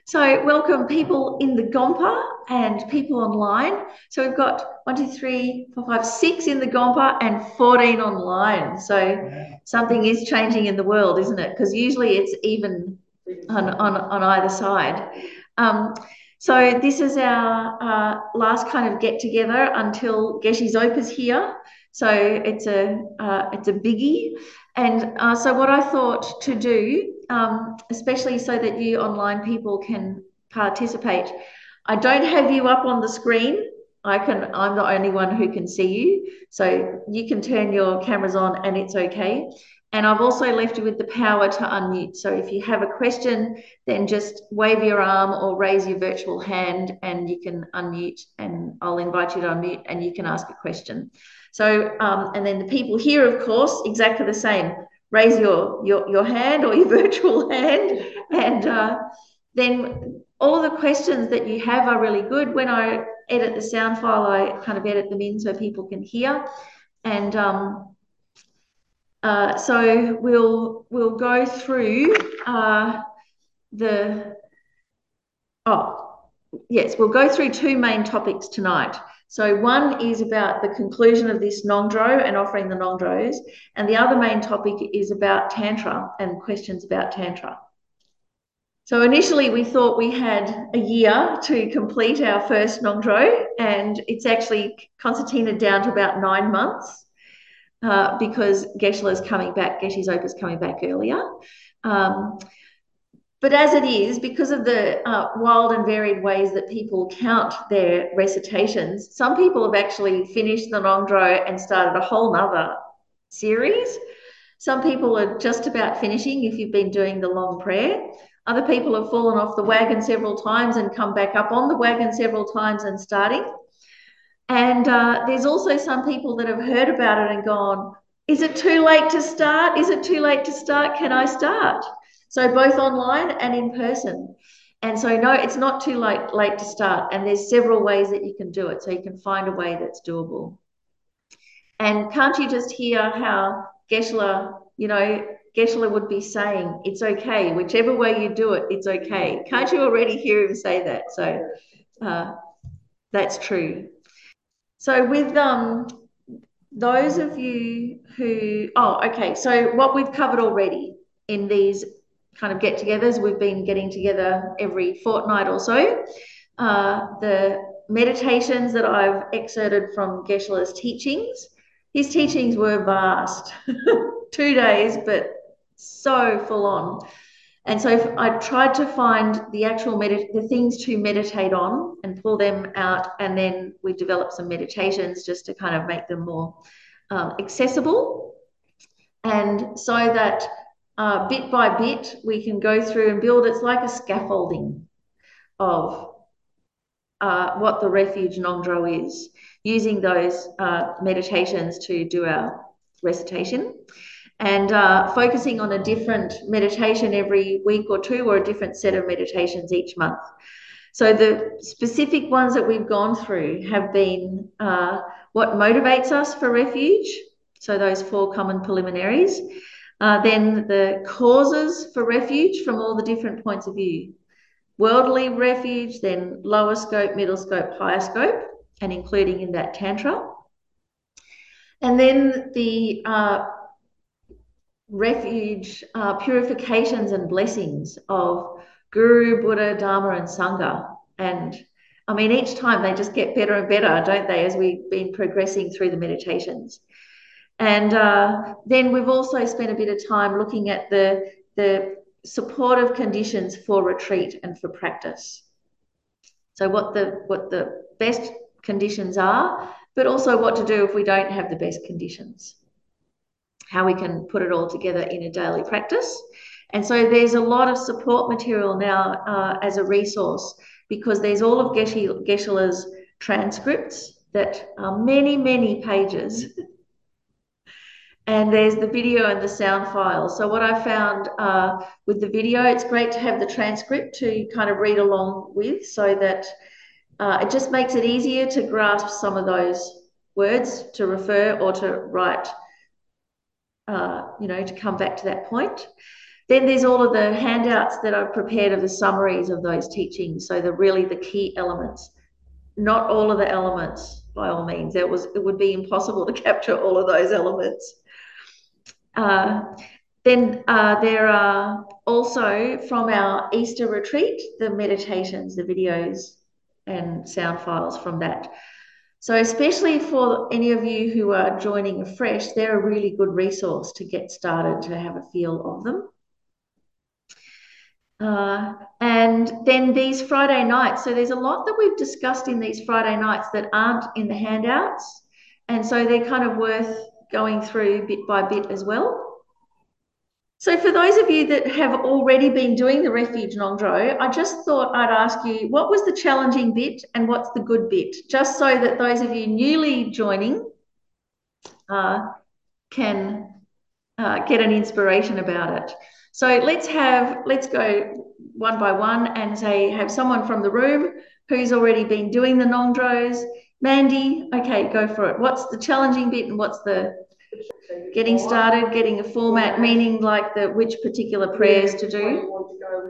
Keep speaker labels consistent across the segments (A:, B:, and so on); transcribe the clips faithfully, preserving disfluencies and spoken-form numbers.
A: So welcome people in the Gompa and people online. So we've got one, two, three, four, five, six in the Gompa and fourteen online. So something is changing in the world, isn't it? Because usually it's even on, on, on either side. Um, so this is our uh, last kind of get together until Geshe Zopa's here. So it's a uh, it's a biggie. And uh, so what I thought to do, um, especially so that you online people can participate, I don't have you up on the screen. I can, I'm the only one who can see you. So you can turn your cameras on and it's okay. And I've also left you with the power to unmute. So if you have a question, then just wave your arm or raise your virtual hand and you can unmute and I'll invite you to unmute and you can ask a question. So, um, and then the people here, of course, exactly the same. Raise your, your, your hand or your virtual hand and uh, then all the questions that you have are really good. When I edit the sound file, I kind of edit them in so people can hear. And um, uh, so we'll we'll go through uh, the oh yes, we'll go through two main topics tonight. So one is about the conclusion of this Nongdro and offering the Nongdros, and the other main topic is about Tantra and questions about Tantra. So initially we thought we had a year to complete our first Nongdro, and it's actually concertinaed down to about nine months. Uh, because Geshe is coming back, Geshe Zopa is coming back earlier. Um, but as it is, because of the uh, wild and varied ways that people count their recitations, some people have actually finished the Nongdro and started a whole nother series. Some people are just about finishing if you've been doing the long prayer. Other people have fallen off the wagon several times and come back up on the wagon several times and starting. And uh, there's also some people that have heard about it and gone, is it too late to start? Is it too late to start? Can I start? So both online and in person. And so, no, it's not too late, late to start. And there's several ways that you can do it. So you can find a way that's doable. And can't you just hear how Geshe, you know, Geshe would be saying, it's okay. Whichever way you do it, it's okay. Can't you already hear him say that? So uh, that's true. So with um, those of you who, oh, okay. So what we've covered already in these kind of get-togethers, we've been getting together every fortnight or so. Uh, the meditations that I've excerpted from Geshe-la's teachings. His teachings were vast, two days, but so full on. And so I tried to find the actual the things to meditate on and pull them out. And then we developed some meditations just to kind of make them more um, accessible. And so that uh, bit by bit, we can go through and build, it's like a scaffolding of uh, what the Refuge Nongdro is, using those uh, meditations to do our recitation. And uh, focusing on a different meditation every week or two, or a different set of meditations each month. So the specific ones that we've gone through have been uh, what motivates us for refuge, so those four common preliminaries. Uh, then the causes for refuge from all the different points of view. Worldly refuge, then lower scope, middle scope, higher scope, and including in that Tantra. And then the uh, refuge, uh, purifications and blessings of Guru, Buddha, Dharma, and Sangha. And I mean, each time they just get better and better, don't they, as we've been progressing through the meditations. And uh, then we've also spent a bit of time looking at the, the supportive conditions for retreat and for practice. So what the, what the best conditions are, but also what to do if we don't have the best conditions. How we can put it all together in a daily practice. And so there's a lot of support material now uh, as a resource, because there's all of Geshe, Geshe-la's transcripts that are many, many pages. And there's the video and the sound file. So what I found uh, with the video, it's great to have the transcript to kind of read along with, so that uh, it just makes it easier to grasp some of those words to refer or to write, uh, you know, to come back to that point. Then there's all of the handouts that I've prepared of the summaries of those teachings. So the really the key elements, not all of the elements by all means. That was it would be impossible to capture all of those elements. Uh, then uh, there are also from our Easter retreat, the meditations, the videos and sound files from that. So especially for any of you who are joining afresh, they're a really good resource to get started, to have a feel of them. Uh, and then these Friday nights. So there's a lot that we've discussed in these Friday nights that aren't in the handouts. And so they're kind of worth going through bit by bit as well. So for those of you that have already been doing the Refuge Nongdro, I just thought I'd ask you, what was the challenging bit and what's the good bit? Just so that those of you newly joining uh, can uh, get an inspiration about it. So let's have, let's go one by one and say, have someone from the room who's already been doing the Nongdros. Mandy, okay, go for it. What's the challenging bit and what's the getting started, getting a format, meaning like the which particular prayers to do?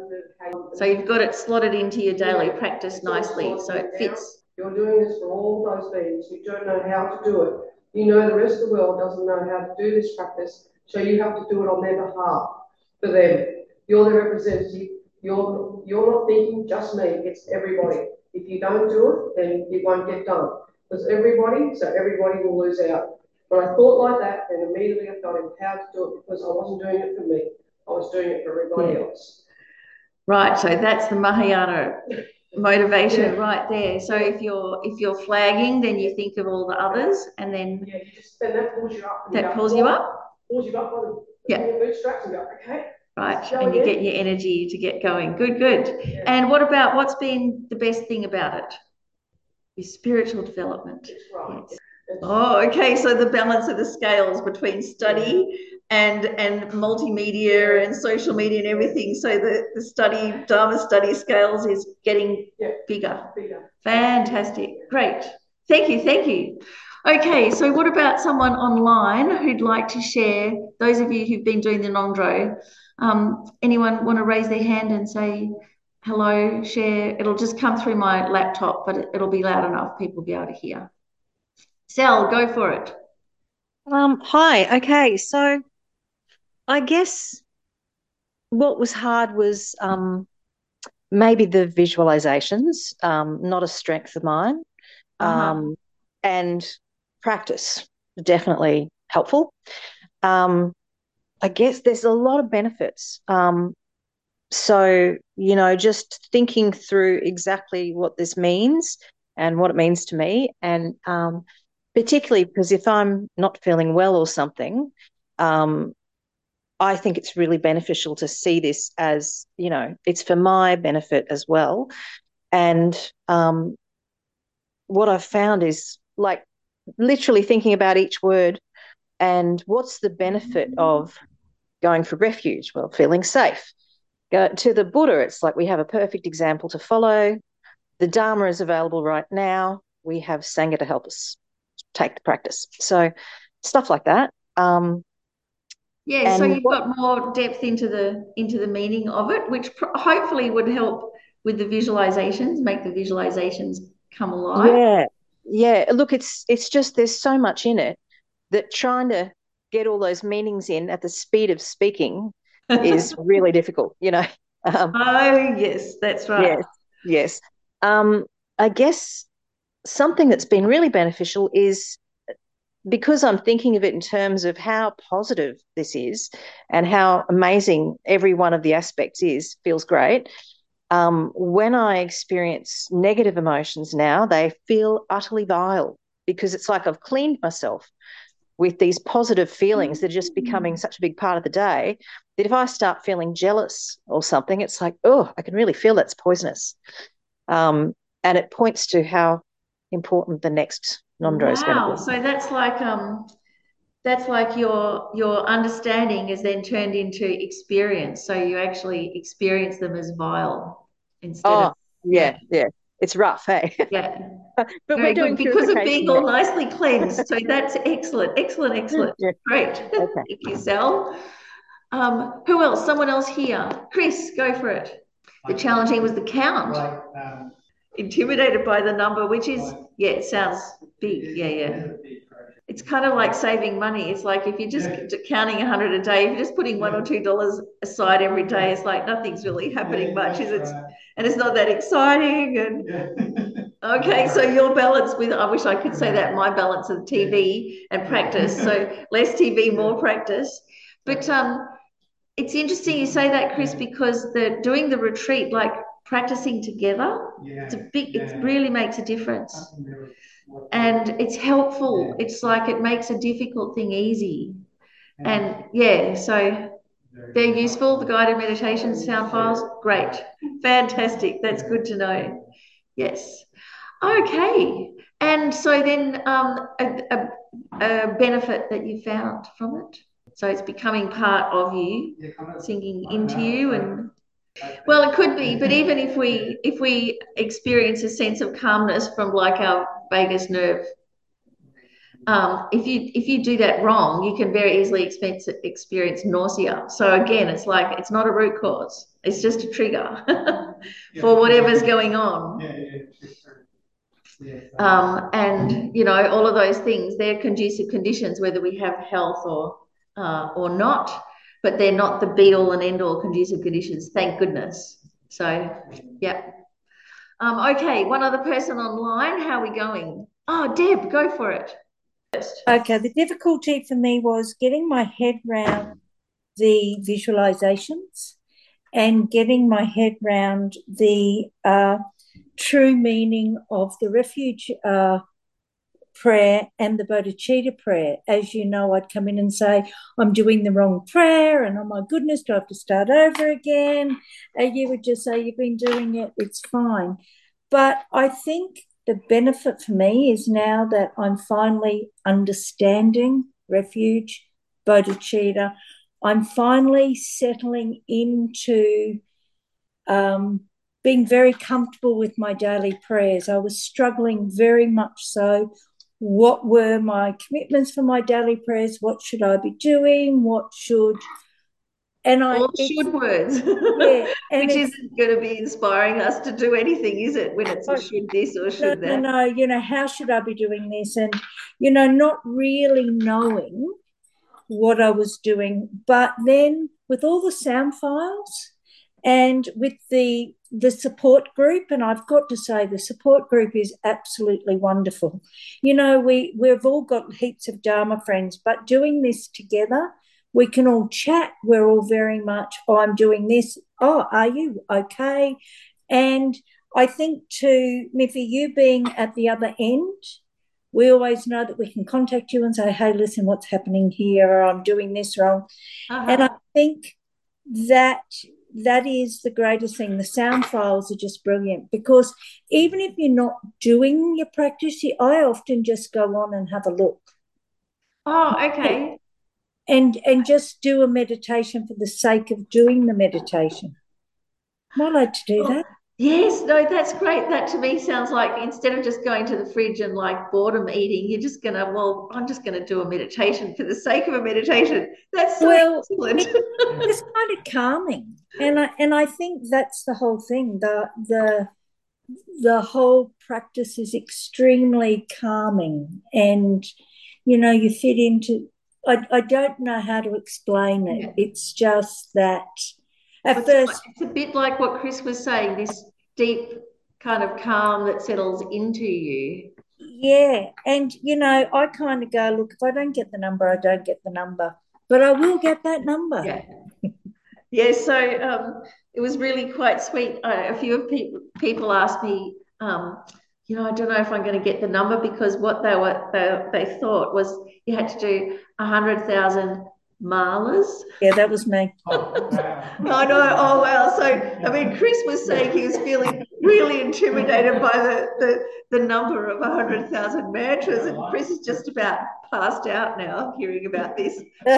A: So you've got it slotted into your daily practice nicely, so it fits.
B: You're doing this for all those things. You don't know how to do it. You know the rest of the world doesn't know how to do this practice, so you have to do it on their behalf for them. You're the representative. You're, you're not thinking just me, it's everybody. If you don't do it, then it won't get done. Because everybody, so everybody will lose out. But I thought like that, and immediately I felt empowered to do it because I wasn't doing it for me. I was doing it for everybody yeah. else.
A: Right, so that's the Mahayana motivation yeah. right there. So if you're if you're flagging, then you think of all the others, and then
B: yeah, you just, then that pulls you up.
A: That pulls you up.
B: Pulls you up by the
A: yeah.
B: bootstraps and go okay.
A: Right, and you again. Get your energy to get going. Good, good. Yeah. And what about what's been the best thing about it? Your spiritual development.
B: That's right.
A: Yes. Oh, okay. So the balance of the scales between study and and multimedia and social media and everything. So the, the study, Dharma study scales is getting
B: yeah.
A: bigger.
B: Bigger.
A: Fantastic. Great. Thank you. Thank you. Okay, so what about someone online who'd like to share, those of you who've been doing the Nongdro, um, anyone want to raise their hand and say hello, share? It'll just come through my laptop, but it'll be loud enough, people will be able to hear. Sal, go for it.
C: Um, hi. Okay, so I guess what was hard was um, maybe the visualizations, um, not a strength of mine,
A: Uh-huh.
C: um, and practice, definitely helpful. Um, I guess there's a lot of benefits. Um, so, you know, just thinking through exactly what this means and what it means to me, and um, particularly because if I'm not feeling well or something, um, I think it's really beneficial to see this as, you know, it's for my benefit as well. And um, what I've found is like literally thinking about each word and what's the benefit of going for refuge? Well, feeling safe. Go to the Buddha, it's like we have a perfect example to follow. The Dharma is available right now. We have Sangha to help us take the practice. So stuff like that. Um,
A: yeah, so you've what, got more depth into the into the meaning of it, which hopefully would help with the visualizations, make the visualizations come alive.
C: Yeah, yeah. Look, it's it's just there's so much in it that trying to get all those meanings in at the speed of speaking is really difficult, you know.
A: Um, oh, yes, that's right.
C: Yes, yes. Um, I guess something that's been really beneficial is because I'm thinking of it in terms of how positive this is and how amazing every one of the aspects is, feels great. Um, when I experience negative emotions now, they feel utterly vile because it's like I've cleaned myself with these positive feelings that are just becoming such a big part of the day that if I start feeling jealous or something, it's like, oh, I can really feel that's poisonous. Um, and it points to how important the next Nongdro is going to be.
A: Wow, so that's like um, that's like your your understanding is then turned into experience. So you actually experience them as vile instead
C: oh,
A: of
C: yeah, yeah, yeah. It's rough, hey.
A: Yeah.
C: But
A: Very
C: we're doing
A: good because of being all
C: there.
A: nicely cleansed. So that's excellent, excellent, excellent.
C: Yeah.
A: Great.
C: Okay.
A: Thank you, Sal. Um, who else? Someone else here. Chris, go for it. The challenging was the count.
D: Like, um,
A: Intimidated by the number, which is, yeah, it sounds big. Yeah, yeah. It's kind of like saving money. It's like if you're just
D: Yeah.
A: counting a hundred a day, if you're just putting one
D: Yeah.
A: or two dollars aside every day, it's like nothing's really happening
D: Yeah,
A: much, is it?
D: right.
A: And it's not that exciting. And
D: Yeah.
A: okay, so your balance with, I wish I could say that, my balance of T V and practice. So less T V, more practice. But um, it's interesting you say that, Chris, because the doing the retreat, like practicing together,
D: Yeah.
A: it's a big,
D: Yeah.
A: it really makes a difference.
D: Something really-
A: And it's helpful.
D: Yeah.
A: It's like it makes a difficult thing easy.
D: Yeah.
A: And yeah, so they're useful. The guided meditation sound files, great, fantastic. That's good to know. Yes. Okay. And so then um, a, a, a benefit that you found from it. So it's becoming part of you,
D: Yeah, kind of-
A: sinking
D: I don't
A: into
D: know,
A: you,
D: like-
A: and
D: like-
A: well, it could be, but even if we if we experience a sense of calmness from like our vagus nerve, um, if you if you do that wrong, you can very easily experience experience nausea. So again, it's like it's not a root cause; it's just a trigger for whatever's going on.
D: Yeah, yeah, sure. Yeah, so-
A: Um, and you know, all of those things, they're conducive conditions, whether we have health or uh, or not, but they're not the be all and end all conducive conditions, thank goodness. So yeah. Um, okay, one other person online. How are we going? Oh, Deb, go for it.
E: Okay, the difficulty for me was getting my head round the visualizations and getting my head round the uh, true meaning of the refuge uh, prayer and the bodhicitta prayer. As you know, I'd come in and say, I'm doing the wrong prayer, and oh my goodness, do I have to start over again? And you would just say, you've been doing it, it's fine. But I think the benefit for me is now that I'm finally understanding refuge, bodhicitta, I'm finally settling into um, being very comfortable with my daily prayers. I was struggling very much so. What were my commitments for my daily prayers? What should I be doing? What should... And I...
A: All should words.
E: Yeah. And
A: which isn't going to be inspiring us to do anything, is it? When it's a should this or should
E: no,
A: that.
E: No, no, you know, how should I be doing this? And, you know, not really knowing what I was doing. But then with all the sound files and with the the support group, and I've got to say the support group is absolutely wonderful. You know, we, we've all got heaps of Dharma friends, but doing this together, we can all chat. We're all very much, oh, I'm doing this. Oh, are you? Okay. And I think too, Miffy, you being at the other end, we always know that we can contact you and say, hey, listen, what's happening here? Or I'm doing this wrong. Uh-huh. And I think that that is the greatest thing. The sound files are just brilliant because even if you're not doing your practice, I often just go on and have a look.
A: Oh, okay.
E: And, and just do a meditation for the sake of doing the meditation. Might like to do that.
A: Yes, no, that's great. That to me sounds like instead of just going to the fridge and like boredom eating, you're just gonna, well, I'm just gonna do a meditation for the sake of a meditation. That's so
E: well,
A: excellent.
E: It, it's kind of calming, and I and I think that's the whole thing. The the the whole practice is extremely calming, and you know you fit into. I I don't know how to explain it. Yeah. It's just that. At
A: it's,
E: first,
A: it's a bit like what Chris was saying, this deep kind of calm that settles into you.
E: Yeah. And, you know, I kind of go, look, if I don't get the number, I don't get the number. But I will get that number.
A: Yeah. Yeah, so um, it was really quite sweet. Uh, a few of people, people asked me, um, you know, I don't know if I'm going to get the number because what they were they, they thought was you had to do one hundred thousand malas.
E: Yeah, that was me.
D: Oh, wow.
A: I know. Oh, wow. So, I mean, Chris was saying he was feeling really intimidated by the, the, the number of one hundred thousand mantras, and Chris is just about passed out now hearing about this.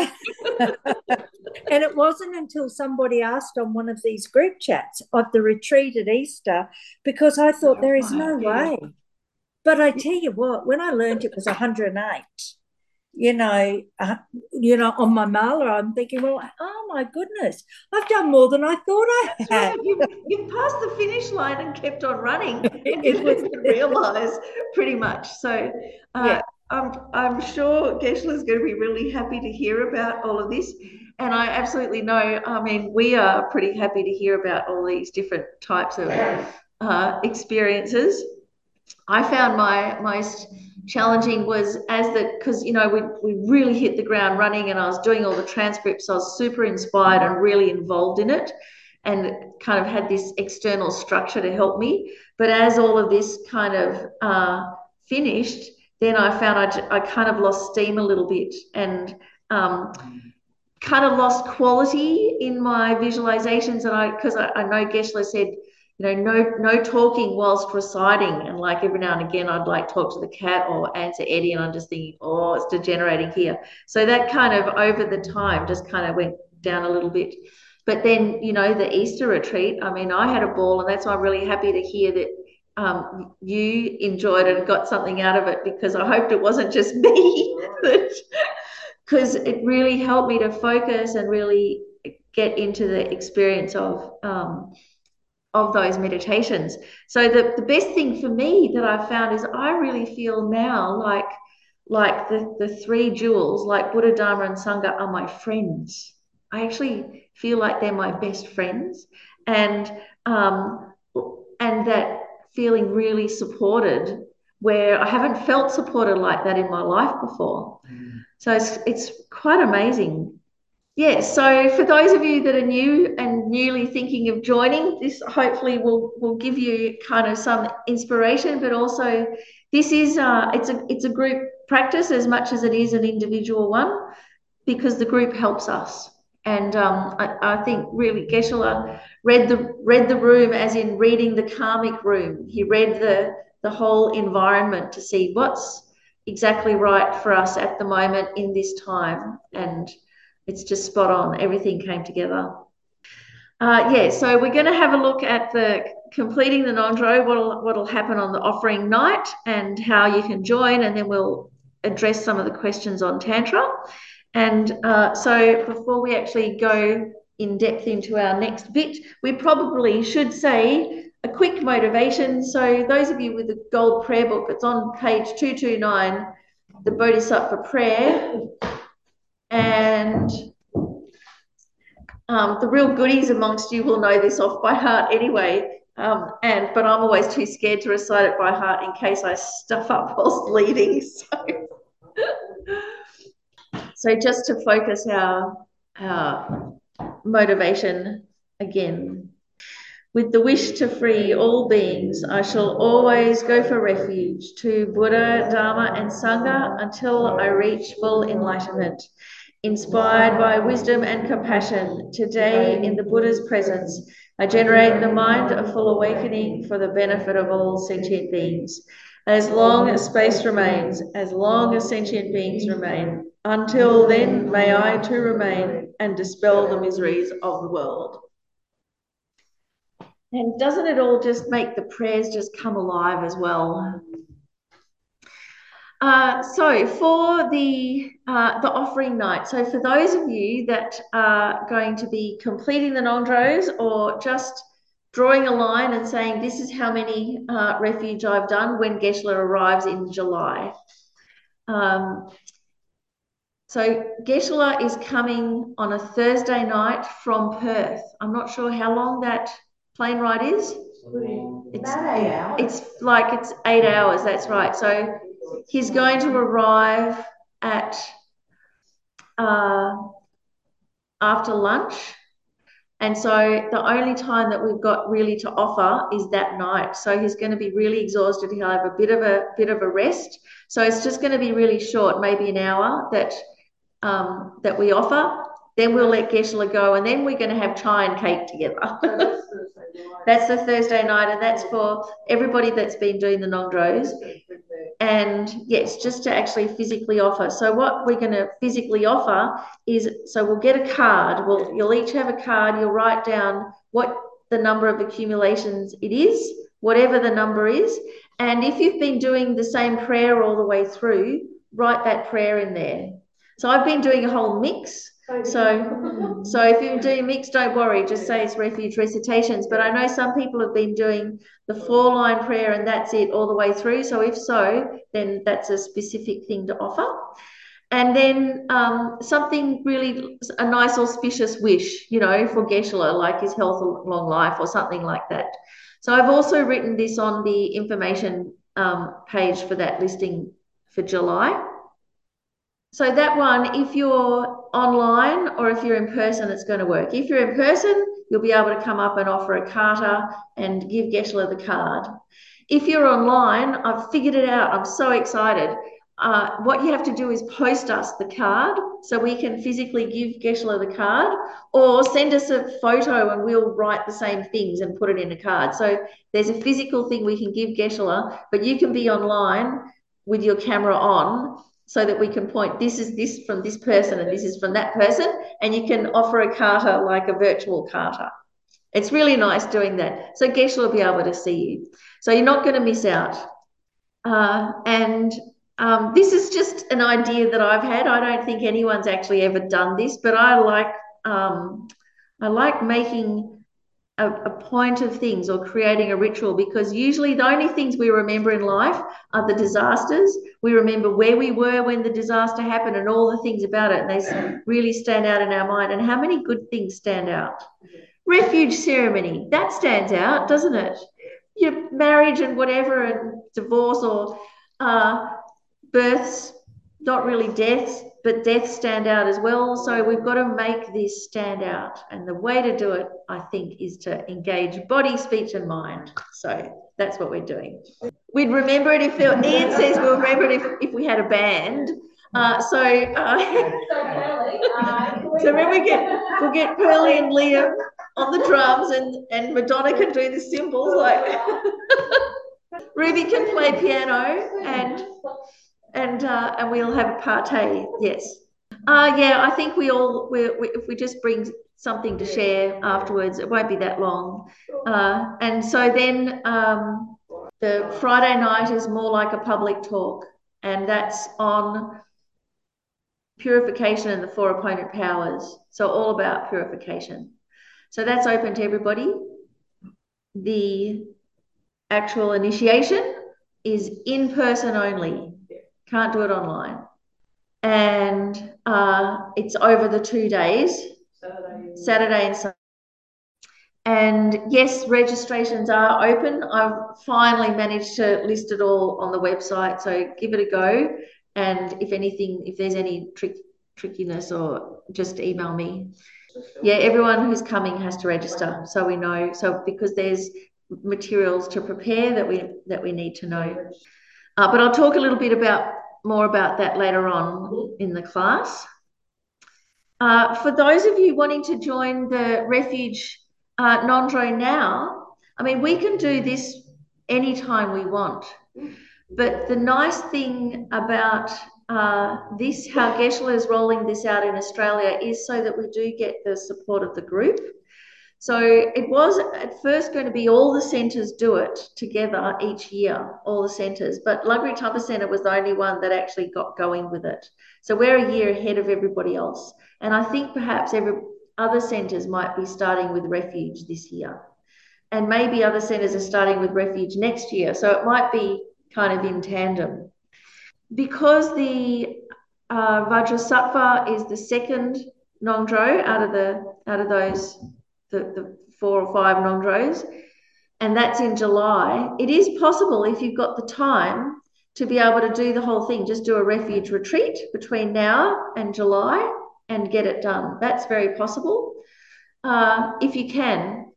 E: And it wasn't until somebody asked on one of these group chats of the retreat at Easter, because I thought there is no way. But I tell you what, when I learned it was one hundred eight, you know, uh, you know, on my mailer, I'm thinking, well, oh my goodness, I've done more than I thought I
A: That's
E: had.
A: right. You've, you've passed the finish line and kept on running. I
E: It
A: didn't
E: was-
A: even realise, pretty much. So uh,
E: Yeah.
A: I'm, I'm sure Geshe-La's going to be really happy to hear about all of this. And I absolutely know, I mean, we are pretty happy to hear about all these different types of uh, experiences. I found my most challenging was as the, because, you know, we, we really hit the ground running and I was doing all the transcripts. I was super inspired and really involved in it and kind of had this external structure to help me. But as all of this kind of uh, finished, then I found I, I kind of lost steam a little bit and um, kind of lost quality in my visualizations. And I, because I, I know Geshe-La said, you know, no, no talking whilst reciting. And like every now and again, I'd like talk to the cat or answer Eddie, and I'm just thinking, oh, it's degenerating here. So that kind of over the time just kind of went down a little bit. But then, you know, the Easter retreat, I mean, I had a ball, and that's why I'm really happy to hear that um, you enjoyed it and got something out of it, because I hoped it wasn't just me that, because it really helped me to focus and really get into the experience of um, of those meditations. So the, the best thing for me that I found is I really feel now like like the, the three jewels, like Buddha, Dharma, and Sangha, are my friends. I actually feel like they're my best friends, and um, and that feeling really supported, where I haven't felt supported like that in my life before. Mm. So it's it's quite amazing. Yeah, so for those of you that are new and newly thinking of joining, this hopefully will will give you kind of some inspiration, but also this is uh, it's a it's a group practice as much as it is an individual one, because the group helps us. And um, I, I think really Geshe-La read the read the room as in reading the karmic room. He read the the whole environment to see what's exactly right for us at the moment in this time, and it's just spot on. Everything came together. Uh, yeah, so we're going to have a look at the completing the Nongro, what'll, what'll happen on the offering night and how you can join, and then we'll address some of the questions on Tantra. And uh, so before we actually go in depth into our next bit, we probably should say a quick motivation. So those of you with the gold prayer book, it's on page two two nine, the Bodhisattva prayer. And um, the real goodies amongst you will know this off by heart anyway. Um, and but I'm always too scared to recite it by heart in case I stuff up whilst leading. So, so just to focus our, our motivation again. With the wish to free all beings, I shall always go for refuge to Buddha, Dharma, and Sangha until I reach full enlightenment. Inspired by wisdom and compassion, today in the Buddha's presence, I generate the mind of full awakening for the benefit of all sentient beings. As long as space remains, as long as sentient beings remain, until then may I too remain and dispel the miseries of the world. And doesn't it all just make the prayers just come alive as well? Uh, so for the uh, the offering night, so for those of you that are going to be completing the Nongros or just drawing a line and saying this is how many uh, refuge I've done when Geshe-La arrives in July. Um, so Geshe-La is coming on a Thursday night from Perth. I'm not sure how long that plane ride is. It's about eight hours. It's like it's eight hours, that's right. So he's going to arrive at uh, after lunch. And so the only time that we've got really to offer is that night. So he's going to be really exhausted. He'll have a bit of a bit of a rest. So it's just going to be really short, maybe an hour that um, that we offer. Then we'll let Geshe-La go, and then we're going to have chai and cake together. That's the Thursday night, and that's for everybody that's been doing the Nongros. And yes, just to actually physically offer. So what we're going to physically offer is, so we'll get a card. We'll, you'll each have a card. You'll write down what the number of accumulations it is, whatever the number is. And if you've been doing the same prayer all the way through, write that prayer in there. So I've been doing a whole mix. So, so if you're doing mix, don't worry, just say it's refuge recitations. But I know some people have been doing the four line prayer and that's it all the way through. So if so, then that's a specific thing to offer. And then um, something really, a nice auspicious wish, you know, for Geshe-la, like his health or long life or something like that. So I've also written this on the information um, page for that listing for July. So that one, if you're online or if you're in person, it's going to work. If you're in person, you'll be able to come up and offer a kata and give Geshe-la the card. If you're online, I've figured it out. I'm so excited. Uh, what you have to do is post us the card so we can physically give Geshe-la the card, or send us a photo and we'll write the same things and put it in a card. So there's a physical thing we can give Geshe-la, but you can be online with your camera on so that we can point, this is this from this person and this is from that person, and you can offer a kata like a virtual kata. It's really nice doing that. So Geshe-la will be able to see you. So you're not going to miss out. Uh, and um, this is just an idea that I've had. I don't think anyone's actually ever done this, but I like um, I like making a, a point of things or creating a ritual, because usually the only things we remember in life are the disasters. We remember where we were when the disaster happened and all the things about it, and they really stand out in our mind. And how many good things stand out? Refuge ceremony, that stands out, doesn't it? Your marriage and whatever, and divorce or uh, births, not really deaths, but deaths stand out as well. So we've got to make this stand out. And the way to do it, I think, is to engage body, speech, and mind. So that's what we're doing. We'd remember it if, Ian says we'll remember it if, if we had a band. Uh, so, uh, so when we get, we'll get Pearly and Liam on the drums, and, and Madonna can do the cymbals, like Ruby can play piano, and and uh, and we'll have a party. Yes, uh, yeah. I think we all we, we if we just bring something to share afterwards, it won't be that long. Uh, and so then um, the Friday night is more like a public talk, and that's on purification and the four opponent powers. So all about purification. So that's open to everybody. The actual initiation is in person only. Can't do it online. And uh, it's over the two days, Saturday, Saturday and Sunday. And yes, registrations are open. I've finally managed to list it all on the website, so give it a go. And if anything, if there's any trick, trickiness, or just email me. Yeah, everyone who's coming has to register, so we know. So because there's materials to prepare that we that we need to know. Uh, but I'll talk a little bit about more about that later on in the class. Uh, for those of you wanting to join the Refuge uh, Nongdro now, I mean, we can do this anytime we want. But the nice thing about uh, this, how Geshe-la is rolling this out in Australia, is so that we do get the support of the group. So it was at first going to be all the centres do it together each year, all the centres, but Lugri Tapa Centre was the only one that actually got going with it. So we're a year ahead of everybody else. And I think perhaps every other centres might be starting with Refuge this year. And maybe other centres are starting with Refuge next year. So it might be kind of in tandem. Because the uh, Vajrasattva is the second Nongdro out of the out of those The, the four or five Nongdros, and that's in July. It is possible, if you've got the time, to be able to do the whole thing. Just do a refuge retreat between now and July and get it done. That's very possible, uh, if you can.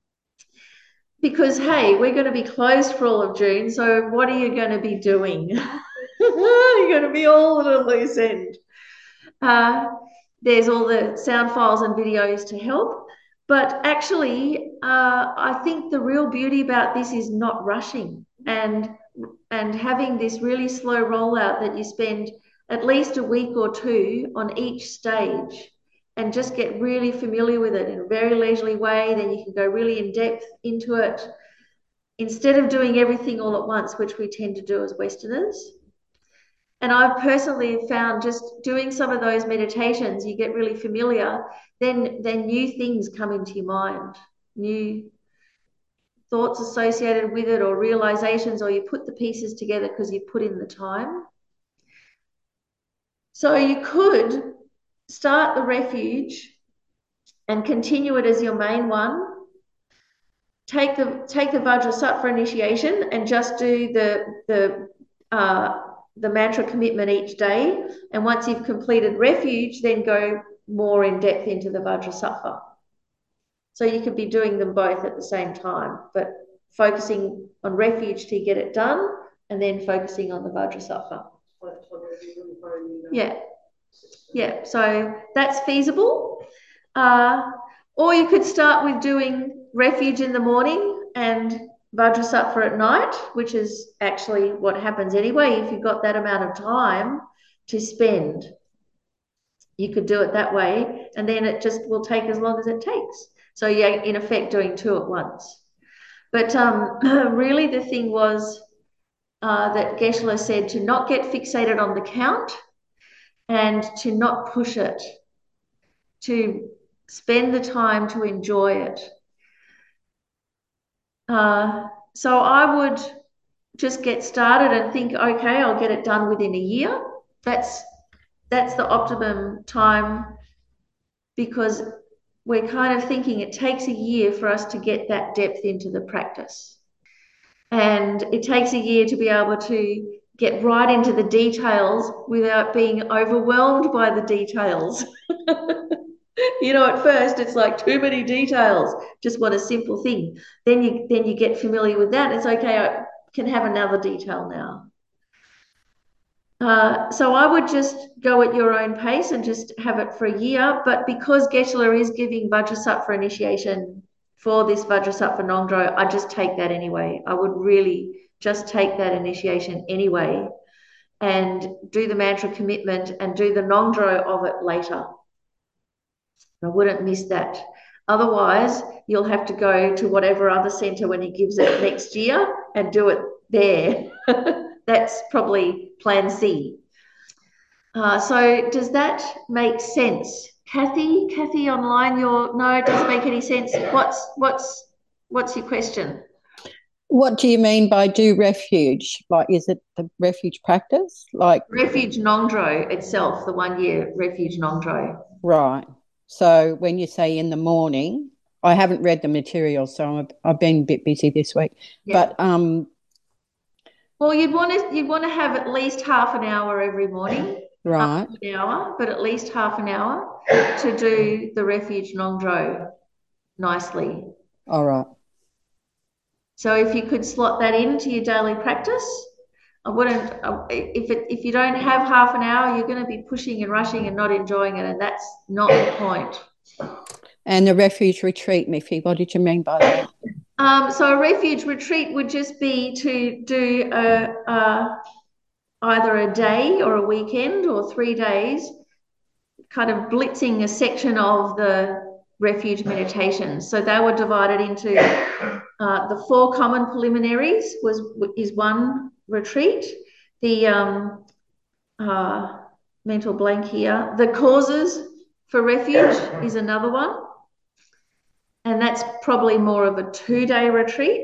A: Because, hey, we're going to be closed for all of June, so what are you going to be doing? You're going to be all at a loose end. Uh, there's all the sound files and videos to help. But actually, uh, I think the real beauty about this is not rushing and, and having this really slow rollout that you spend at least a week or two on each stage and just get really familiar with it in a very leisurely way. Then you can go really in depth into it instead of doing everything all at once, which we tend to do as Westerners. And I personally have found just doing some of those meditations, you get really familiar, then then new things come into your mind, new thoughts associated with it or realizations, or you put the pieces together because you put in the time. So you could start the refuge and continue it as your main one. Take the take the Vajrasattva initiation and just do the the uh, the mantra commitment each day. And once you've completed refuge, then go more in depth into the Vajrasattva. So you could be doing them both at the same time, but focusing on refuge to get it done, and then focusing on the Vajrasattva. Yeah, yeah. So that's feasible. Uh, or you could start with doing refuge in the morning and Vajrasattva at night, which is actually what happens anyway. If you've got that amount of time to spend, you could do it that way, and then it just will take as long as it takes. So you're in effect doing two at once. But um, really the thing was uh, that Geshe-la said to not get fixated on the count and to not push it, to spend the time to enjoy it. Uh, so I would just get started and think, okay, I'll get it done within a year. That's that's the optimum time, because we're kind of thinking it takes a year for us to get that depth into the practice. And it takes a year to be able to get right into the details without being overwhelmed by the details. You know, at first it's like too many details, just want a simple thing. Then you then you get familiar with that. It's okay, I can have another detail now. Uh, so I would just go at your own pace and just have it for a year. But because Geshe-la is giving Vajrasattva initiation for this Vajrasattva Nongdro, I just take that anyway. I would really just take that initiation anyway and do the mantra commitment and do the Nongdro of it later. I wouldn't miss that. Otherwise, you'll have to go to whatever other centre when he gives it next year and do it there. That's probably plan C. Uh, so does that make sense? Kathy, Kathy online, your no, it doesn't make any sense. What's what's what's your question?
F: What do you mean by do refuge? Like, is it the refuge practice? Like
A: refuge Nongdro itself, the one year refuge Nongdro.
F: Right. So when you say in the morning, I haven't read the material, so I'm, I've been a bit busy this week. Yeah. But um,
A: well, you'd want to you'd want to have at least half an hour every morning.
F: Right.
A: An hour, but at least half an hour to do the refuge Nongdro nicely.
F: All right.
A: So if you could slot that into your daily practice, I wouldn't. If it if you don't have half an hour, you're going to be pushing and rushing and not enjoying it, and that's not the point.
F: And the refuge retreat, Miffy, what did you mean by that?
A: Um, so a refuge retreat would just be to do a, a either a day or a weekend or three days, kind of blitzing a section of the refuge meditations. So they were divided into uh, the four common preliminaries was is one retreat. The um, uh, mental blank here. The causes for refuge is another one. And that's probably more of a two-day retreat.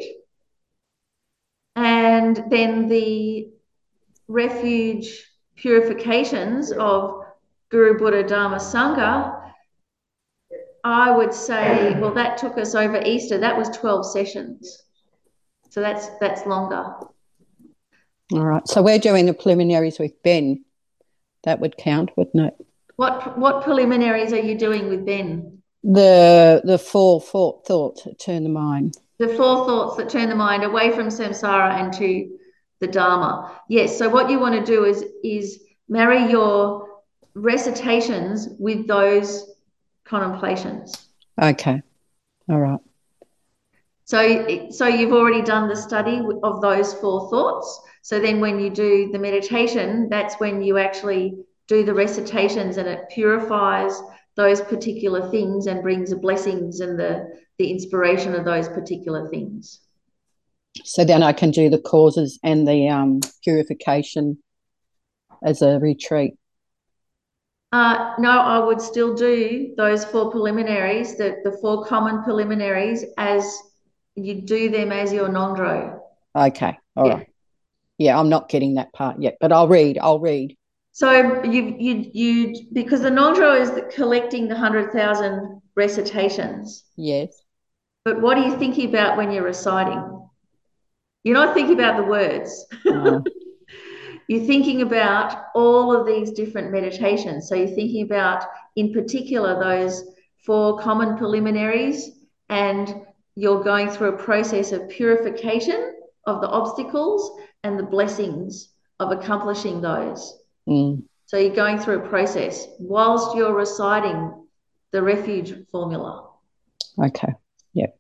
A: And then the refuge purifications of Guru, Buddha, Dharma, Sangha, I would say, well, that took us over Easter. That was twelve sessions. So that's that's longer.
F: All right. So we're doing the preliminaries with Ben. That would count, wouldn't it?
A: What what preliminaries are you doing with Ben?
F: The the four thought thoughts that turn the mind.
A: The four thoughts that turn the mind away from samsara and to the Dharma. Yes. So what you want to do is is marry your recitations with those contemplations.
F: Okay. All right.
A: So so you've already done the study of those four thoughts. So then when you do the meditation, that's when you actually do the recitations and it purifies those particular things and brings the blessings and the, the inspiration of those particular things.
F: So then I can do the causes and the um, purification as a retreat?
A: Uh, no, I would still do those four preliminaries, the, the four common preliminaries, as you do them as your non-dro.
F: Okay, all
A: Yeah.
F: right. Yeah, I'm not getting that part yet, but I'll read. I'll read.
A: So you you you because the non-dro is the collecting the hundred thousand recitations.
F: Yes.
A: But what are you thinking about when you're reciting? You're not thinking about the words.
F: No.
A: You're thinking about all of these different meditations. So you're thinking about, in particular, those four common preliminaries, and you're going through a process of purification of the obstacles and the blessings of accomplishing those.
F: Mm.
A: So you're going through a process whilst you're reciting the refuge formula.
F: Okay. Yep.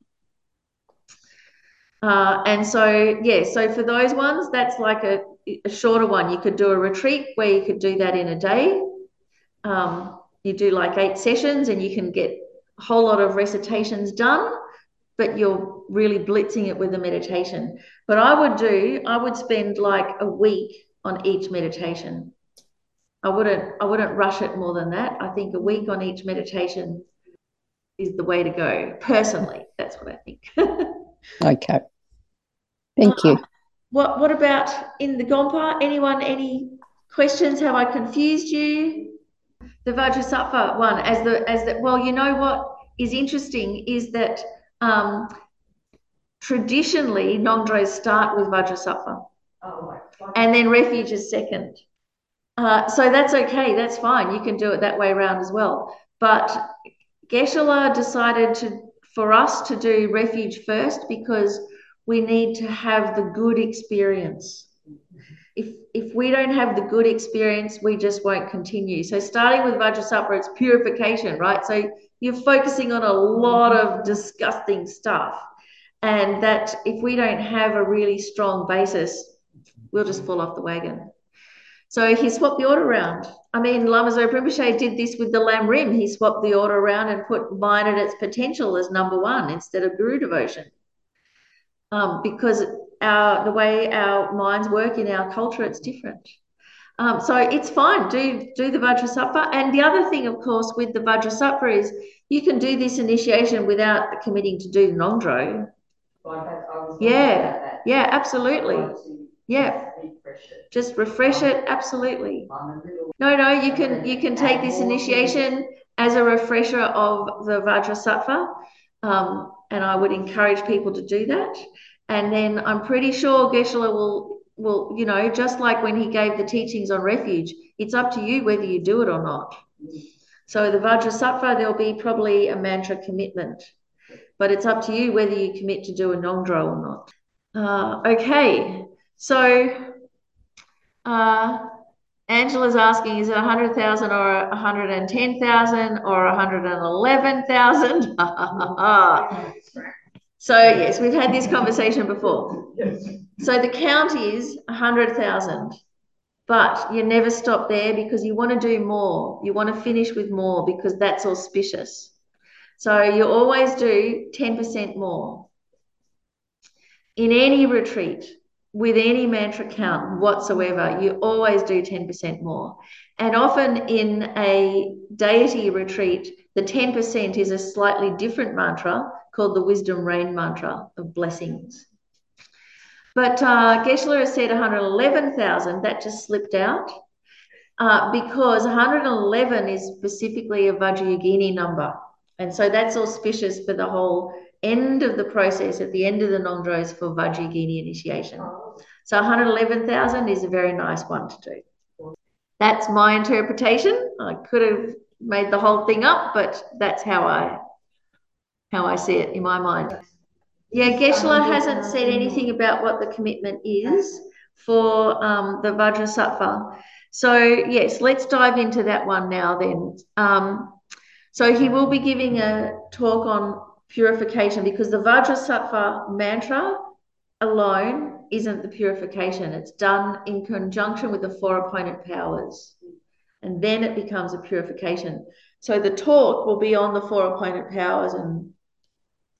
A: Uh, and so, yeah, so for those ones, that's like a, a shorter one. You could do a retreat where you could do that in a day. Um, you do like eight sessions and you can get a whole lot of recitations done, but you're really blitzing it with the meditation. But I would do, I would spend like a week on each meditation. I wouldn't, I wouldn't rush it more than that. I think a week on each meditation is the way to go. Personally, that's what I think.
F: Okay. Thank you.
A: What What about in the Gompa? Anyone, any questions? Have I confused you? The Vajrasattva one, as the as the well, you know what is interesting is that um, traditionally non-dros start with Vajrasattva,
B: Oh, right.
A: and then refuge is second. Uh, so that's okay. That's fine. You can do it that way around as well. But Geshe-la decided to for us to do refuge first because we need to have the good experience. If if we don't have the good experience, we just won't continue. So starting with Vajrasattva, it's purification, right? So you're focusing on a lot of disgusting stuff. And that if we don't have a really strong basis, we'll just fall off the wagon. So he swapped the order around. I mean, Lama Zopa Rinpoche did this with the Lam Rim. He swapped the order around and put mind at its potential as number one instead of guru devotion. Um, because our the way our minds work in our culture, it's different. Um, so it's fine. Do do the Vajrasattva. And the other thing, of course, with the Vajrasattva is you can do this initiation without committing to do the non-dro. Yeah, yeah, absolutely. Yeah, just refresh it. Absolutely. No, no, you can you can take this initiation as a refresher of the Vajrasattva, um, and I would encourage people to do that. And then I'm pretty sure Geshe-la will will you know, just like when he gave the teachings on refuge, it's up to you whether you do it or not. So the Vajrasattva, there'll be probably a mantra commitment, but it's up to you whether you commit to do a non-dro or not. Uh, okay, so uh, Angela's asking, is it one hundred thousand or one hundred ten thousand or one hundred eleven thousand? So yes, we've had this conversation before. So the count is one hundred thousand, but you never stop there because you want to do more. You want to finish with more because that's auspicious. So you always do ten percent more. In any retreat, with any mantra count whatsoever, you always do ten percent more. And often in a deity retreat, the ten percent is a slightly different mantra called the Wisdom Rain Mantra of blessings. But uh, Geshe-la has said one hundred eleven thousand, that just slipped out uh, because one hundred eleven is specifically a Vajrayogini number. And so that's auspicious for the whole end of the process, at the end of the non-dros for Vajrayogini initiation. So one hundred eleven thousand is a very nice one to do. That's my interpretation. I could have made the whole thing up, but that's how I how I see it in my mind. Yeah, Geshe-la hasn't said anything about what the commitment is for um, the Vajrasattva. So yes, let's dive into that one now then. Um, so he will be giving a talk on purification because the Vajrasattva mantra alone isn't the purification. It's done in conjunction with the four opponent powers. And then it becomes a purification. So the talk will be on the four opponent powers and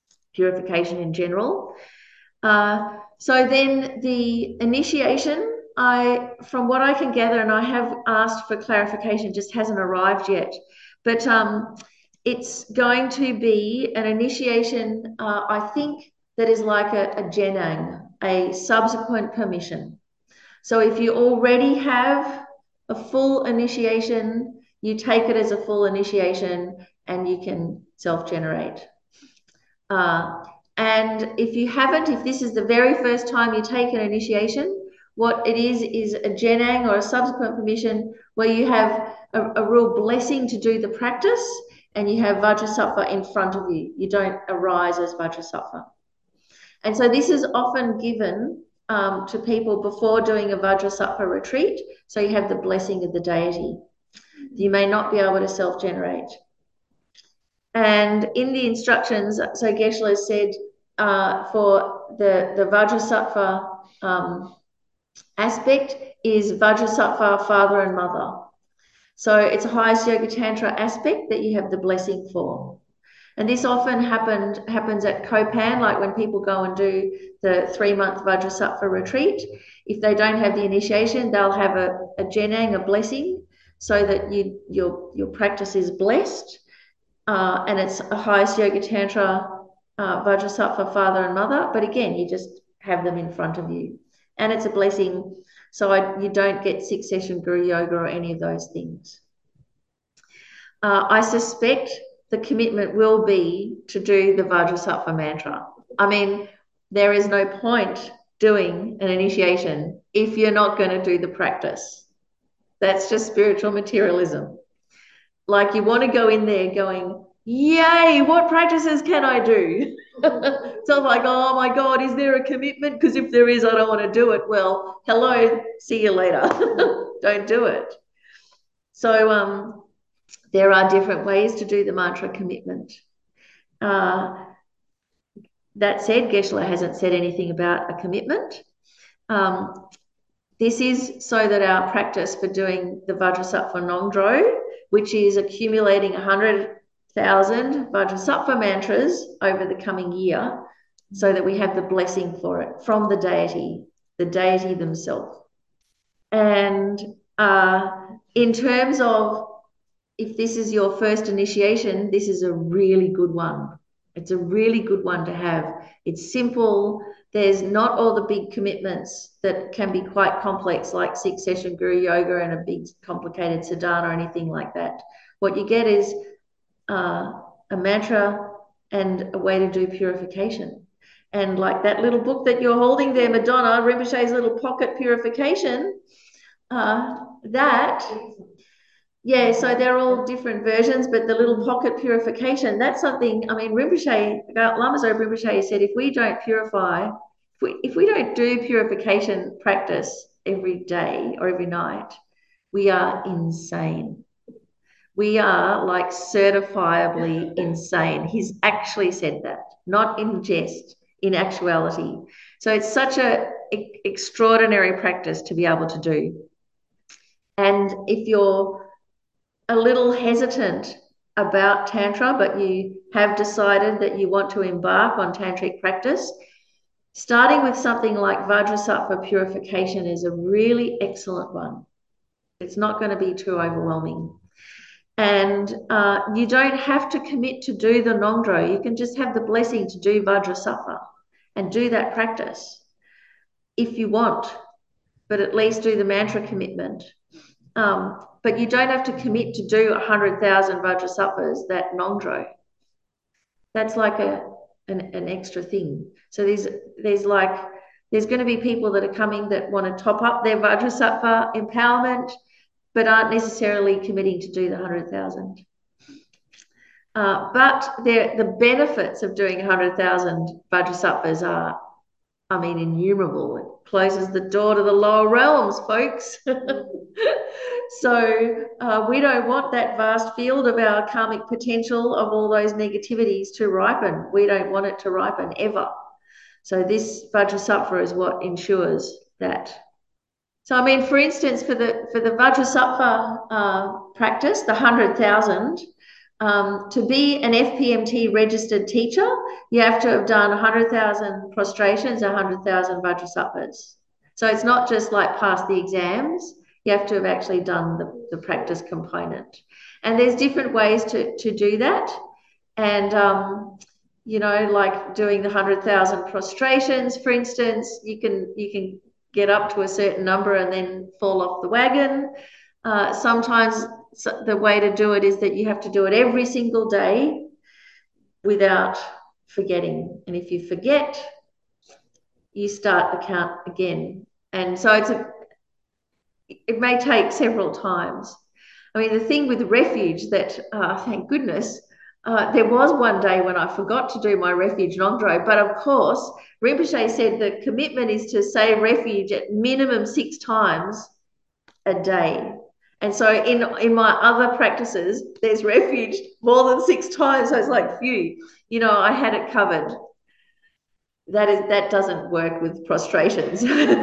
A: purification in general. Uh, so then the initiation I, from what I can gather, and I have asked for clarification, just hasn't arrived yet, but um, it's going to be an initiation, uh, I think, that is like a, a Jenang, a subsequent permission. So if you already have a full initiation, you take it as a full initiation and you can self-generate. Uh, and if you haven't, if this is the very first time you take an initiation, what it is is a Jenang or a subsequent permission where you have a, a real blessing to do the practice and you have Vajrasattva in front of you. You don't arise as Vajrasattva. And so this is often given um, to people before doing a Vajrasattva retreat. So you have the blessing of the deity. You may not be able to self-generate. And in the instructions, so Geshe-la said uh, for the, the Vajrasattva um, aspect is Vajrasattva, father and mother. So it's a highest Yoga Tantra aspect that you have the blessing for. And this often happened happens at Kopan, like when people go and do the three-month Vajrasattva retreat. If they don't have the initiation, they'll have a, a Jenang, a blessing, so that you, your, your practice is blessed. Uh, and it's a highest Yoga Tantra, uh, Vajrasattva, father and mother. But again, you just have them in front of you. And it's a blessing, so I, you don't get six-session Guru Yoga or any of those things. Uh, I suspect the commitment will be to do the Vajrasattva mantra. I mean, there is no point doing an initiation if you're not going to do the practice. That's just spiritual materialism. Like, you want to go in there going, yay, what practices can I do? So I'm like, oh my God, is there a commitment? Because if there is, I don't want to do it. Well, hello, see you later. Don't do it. So um, there are different ways to do the mantra commitment. Uh, that said, Geshe-la hasn't said anything about a commitment. Um, this is so that our practice for doing the Vajrasattva Nongdro, which is accumulating one hundred thousand Vajrasattva mantras over the coming year, so that we have the blessing for it from the deity, the deity themselves. And uh, in terms of if this is your first initiation, this is a really good one. It's a really good one to have. It's simple. There's not all the big commitments that can be quite complex, like six-session Guru Yoga and a big complicated sadhana or anything like that. What you get is uh, a mantra and a way to do purification. And like that little book that you're holding there, Madonna, Rinpoche's little pocket purification, uh, that... Yeah, so they're all different versions, but the little pocket purification, that's something, I mean, Rinpoche, Lama Zopa Rinpoche said, if we don't purify, if we, if we don't do purification practice every day or every night, we are insane. We are like certifiably insane. He's actually said that, not in jest, in actuality. So it's such a e- extraordinary practice to be able to do. And if you're a little hesitant about Tantra, but you have decided that you want to embark on Tantric practice, starting with something like Vajrasattva purification is a really excellent one. It's not going to be too overwhelming. And uh, you don't have to commit to do the Nongdro. You can just have the blessing to do Vajrasattva and do that practice if you want, but at least do the mantra commitment. Um, but you don't have to commit to do one hundred thousand Vajrasattvas, that Nongdro. That's like a an, an extra thing. So there's, there's like, there's going to be people that are coming that want to top up their Vajrasattva empowerment, but aren't necessarily committing to do the one hundred thousand. Uh, but the benefits of doing one hundred thousand Vajrasattvas are, I mean, innumerable. It closes the door to the lower realms, folks. So uh, we don't want that vast field of our karmic potential of all those negativities to ripen. We don't want it to ripen ever. So this Vajrasattva is what ensures that. So, I mean, for instance, for the for the Vajrasattva uh, practice, the one hundred thousand, um, to be an F P M T registered teacher, you have to have done one hundred thousand prostrations, one hundred thousand Vajrasattvas. So it's not just like pass the exams. You have to have actually done the, the practice component. And there's different ways to, to do that. And, um, you know, like doing the one hundred thousand prostrations, for instance, you can, you can get up to a certain number and then fall off the wagon. Uh, sometimes the way to do it is that you have to do it every single day without forgetting. And if you forget, you start the count again. And so it's a, it may take several times. I mean, the thing with refuge that, uh, thank goodness, uh, there was one day when I forgot to do my refuge Nongdro, but of course, Rinpoche said the commitment is to say refuge at minimum six times a day. And so in, in my other practices, there's refuge more than six times. So it's like, phew, you know, I had it covered. That is, that doesn't work with prostrations.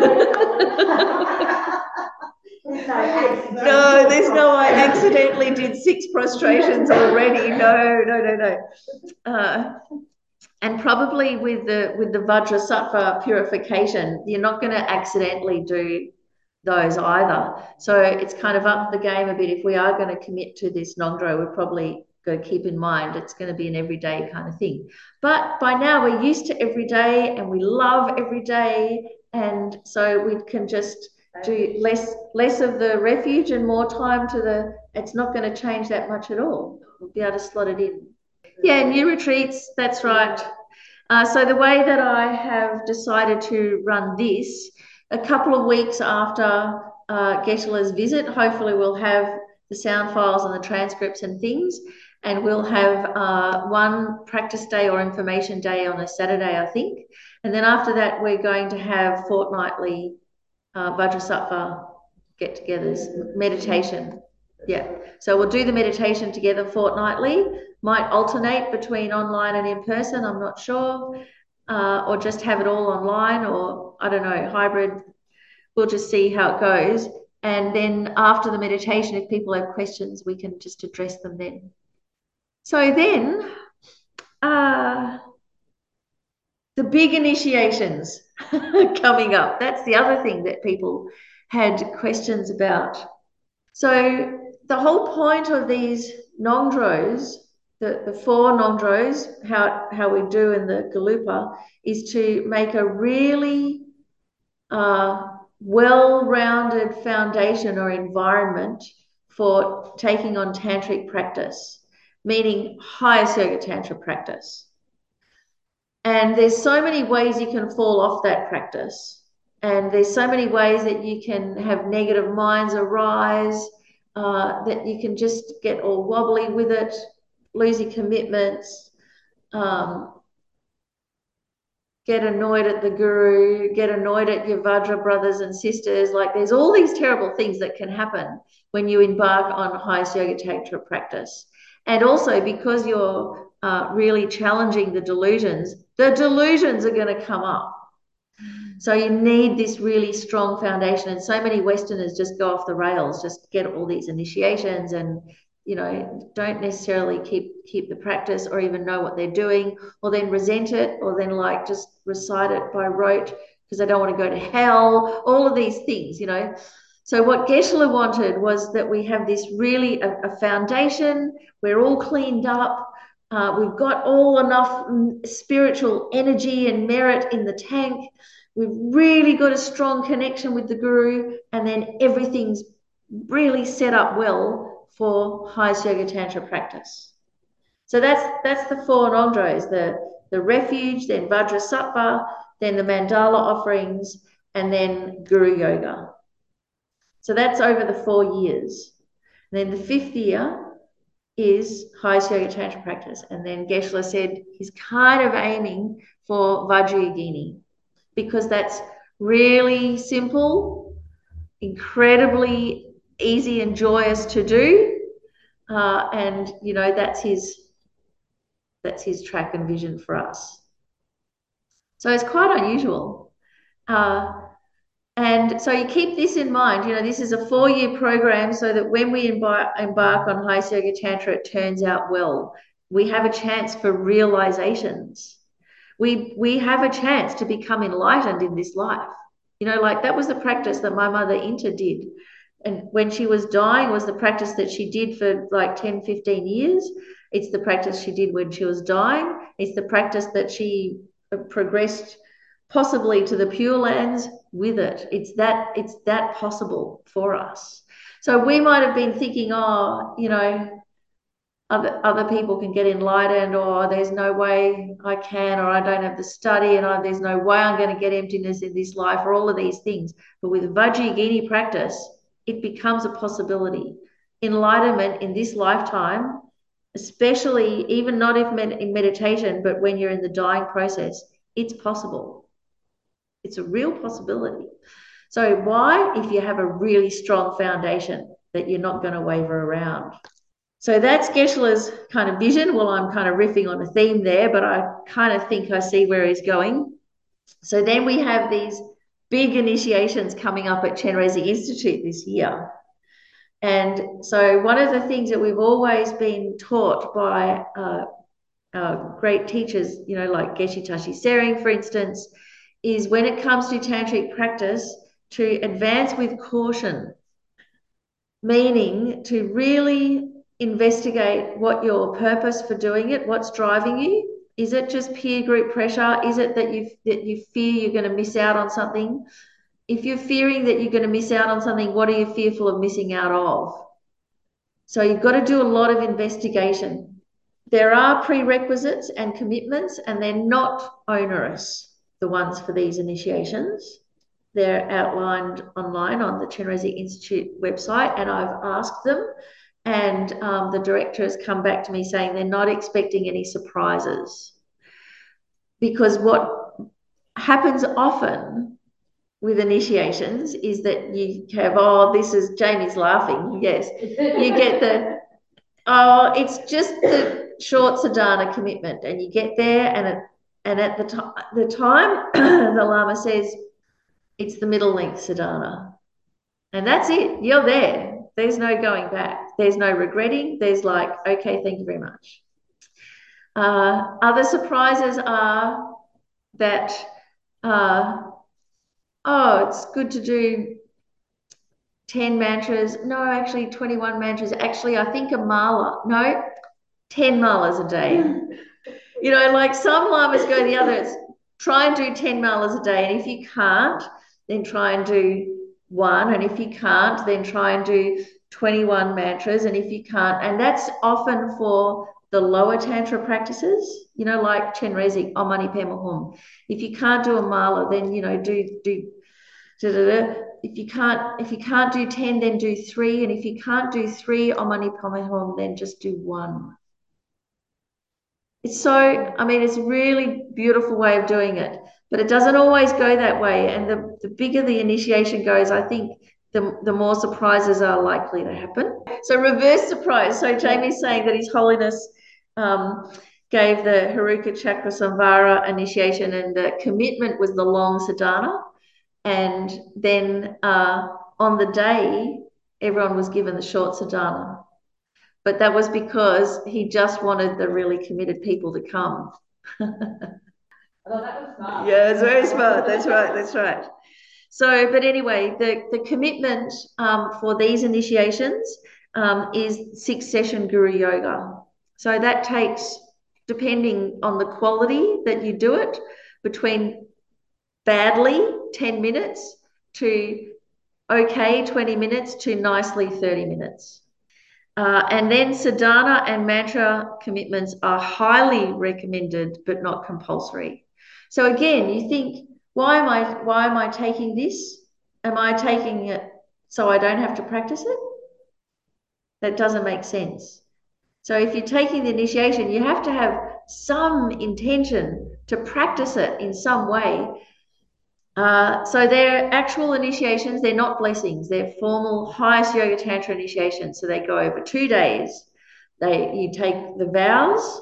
A: No, there's no, I accidentally did six prostrations already. No, no, no, no. Uh, and probably with the with the Vajrasattva purification, you're not going to accidentally do those either. So it's kind of up the game a bit. If we are going to commit to this Nongdro, we're probably got to keep in mind it's going to be an everyday kind of thing. But by now we're used to every day and we love every day. And so we can just do less less of the refuge and more time to the, it's not going to change that much at all. We'll be able to slot it in. Yeah, new retreats, that's right. Uh, so the way that I have decided to run this, a couple of weeks after uh, Geshe-la's visit, hopefully we'll have the sound files and the transcripts and things, and we'll have uh, one practice day or information day on a Saturday, I think. And then after that, we're going to have fortnightly Uh, Vajrasattva get-togethers, meditation. Yeah, so we'll do the meditation together fortnightly. Might alternate between online and in person, I'm not sure, uh, or just have it all online, or I don't know, hybrid. We'll just see how it goes. And then after the meditation, if people have questions, we can just address them then. So then, uh, the big initiations coming up. That's the other thing that people had questions about. So the whole point of these Nongdros, the, the four Nongdros, how, how we do in the Galupa, is to make a really uh, well-rounded foundation or environment for taking on tantric practice, meaning highest yoga tantra practice. And there's so many ways you can fall off that practice. And there's so many ways that you can have negative minds arise, uh, that you can just get all wobbly with it, lose your commitments, um, get annoyed at the guru, get annoyed at your Vajra brothers and sisters. Like there's all these terrible things that can happen when you embark on highest yoga tantra practice. And also because you're uh, really challenging the delusions, the delusions are going to come up. So you need this really strong foundation. And so many Westerners just go off the rails, just get all these initiations and, you know, don't necessarily keep keep the practice or even know what they're doing, or then resent it, or then like just recite it by rote because they don't want to go to hell, all of these things, you know. So what Geshe-la wanted was that we have this really a, a foundation, we're all cleaned up, uh, we've got all enough spiritual energy and merit in the tank, we've really got a strong connection with the guru, and then everything's really set up well for highest yoga tantra practice. So that's that's the four Nongdros, the, the refuge, then Vajrasattva, then the mandala offerings, and then guru yoga. So that's over the four years. And then the fifth year is highest yoga tantra practice. And then Geshe-la said he's kind of aiming for Vajrayogini because that's really simple, incredibly easy and joyous to do. Uh, and, you know, that's his, that's his track and vision for us. So it's quite unusual. Uh, And so you keep this in mind, you know, this is a four-year program so that when we embark, embark on highest yoga tantra, it turns out well. We have a chance for realizations. We, we have a chance to become enlightened in this life. You know, like that was the practice that my mother Inta did. And when she was dying was the practice that she did for like ten, fifteen years. It's the practice she did when she was dying. It's the practice that she progressed possibly to the Pure Lands with it. It's that, it's that possible for us. So we might have been thinking, oh, you know, other, other people can get enlightened, or there's no way I can, or I don't have the study, and I, there's no way I'm going to get emptiness in this life, or all of these things. But with Vajrayogini practice, it becomes a possibility. Enlightenment in this lifetime, especially even not if med in meditation, but when you're in the dying process, it's possible. It's a real possibility. So why? If you have a really strong foundation that you're not going to waver around. So that's Geshe-La's kind of vision. Well, I'm kind of riffing on a theme there, but I kind of think I see where he's going. So then we have these big initiations coming up at Chenrezig Institute this year. And so one of the things that we've always been taught by uh, our great teachers, you know, like Geshe Tashi Tsering, for instance, is when it comes to tantric practice, to advance with caution, meaning to really investigate what your purpose for doing it, what's driving you. Is it just peer group pressure? Is it that you that you fear you're going to miss out on something? If you're fearing that you're going to miss out on something, what are you fearful of missing out of? So you've got to do a lot of investigation. There are prerequisites and commitments, and they're not onerous, the ones for these initiations. They're outlined online on the Chenrezig Institute website, and I've asked them, and um, the director has come back to me saying they're not expecting any surprises. Because what happens often with initiations is that you have, oh, this is, Jamie's laughing, yes. You get the, oh, it's just the short sadhana commitment, and you get there, and, it, and at the, to the time, the Lama says, it's the middle length sadhana. And that's it, you're there. There's no going back. There's no regretting. There's like, okay, thank you very much. Uh, other surprises are that, uh, oh, it's good to do ten mantras. No, actually twenty-one mantras. Actually, I think a mala. No, ten malas a day. You know, like some lamas go the other. It's try and do ten malas a day. And if you can't, then try and do one. And if you can't, then try and do twenty-one mantras. And if you can't, and that's often for the lower tantra practices, you know, like Chenrezig, Om Mani Padme Hum. If you can't do a mala, then, you know, do, do, da, da, da. If you can't, if you can't do ten, then do three. And if you can't do three Om Mani Padme Hum, then just do one. It's so, I mean, it's a really beautiful way of doing it, but it doesn't always go that way. And the, the bigger the initiation goes, I think the, the more surprises are likely to happen. So reverse surprise. So Jamie's saying that His Holiness um, gave the Haruka Chakra Samvara initiation, and the commitment was the long sadhana. And then uh, on the day, everyone was given the short sadhana. But that was because he just wanted the really committed people to come.
B: Oh, that was smart.
A: Yeah, it's very smart. That's right. That's right. So, but anyway, the, the commitment um, for these initiations um, is six session Guru Yoga. So that takes, depending on the quality that you do it, between badly ten minutes to okay twenty minutes to nicely thirty minutes. Uh, and then sadhana and mantra commitments are highly recommended, but not compulsory. So again, you think, why am I, why am I taking this? Am I taking it so I don't have to practice it? That doesn't make sense. So if you're taking the initiation, you have to have some intention to practice it in some way. Uh, so they're actual initiations, they're not blessings, they're formal highest yoga tantra initiations. So they go over two days. They you take the vows,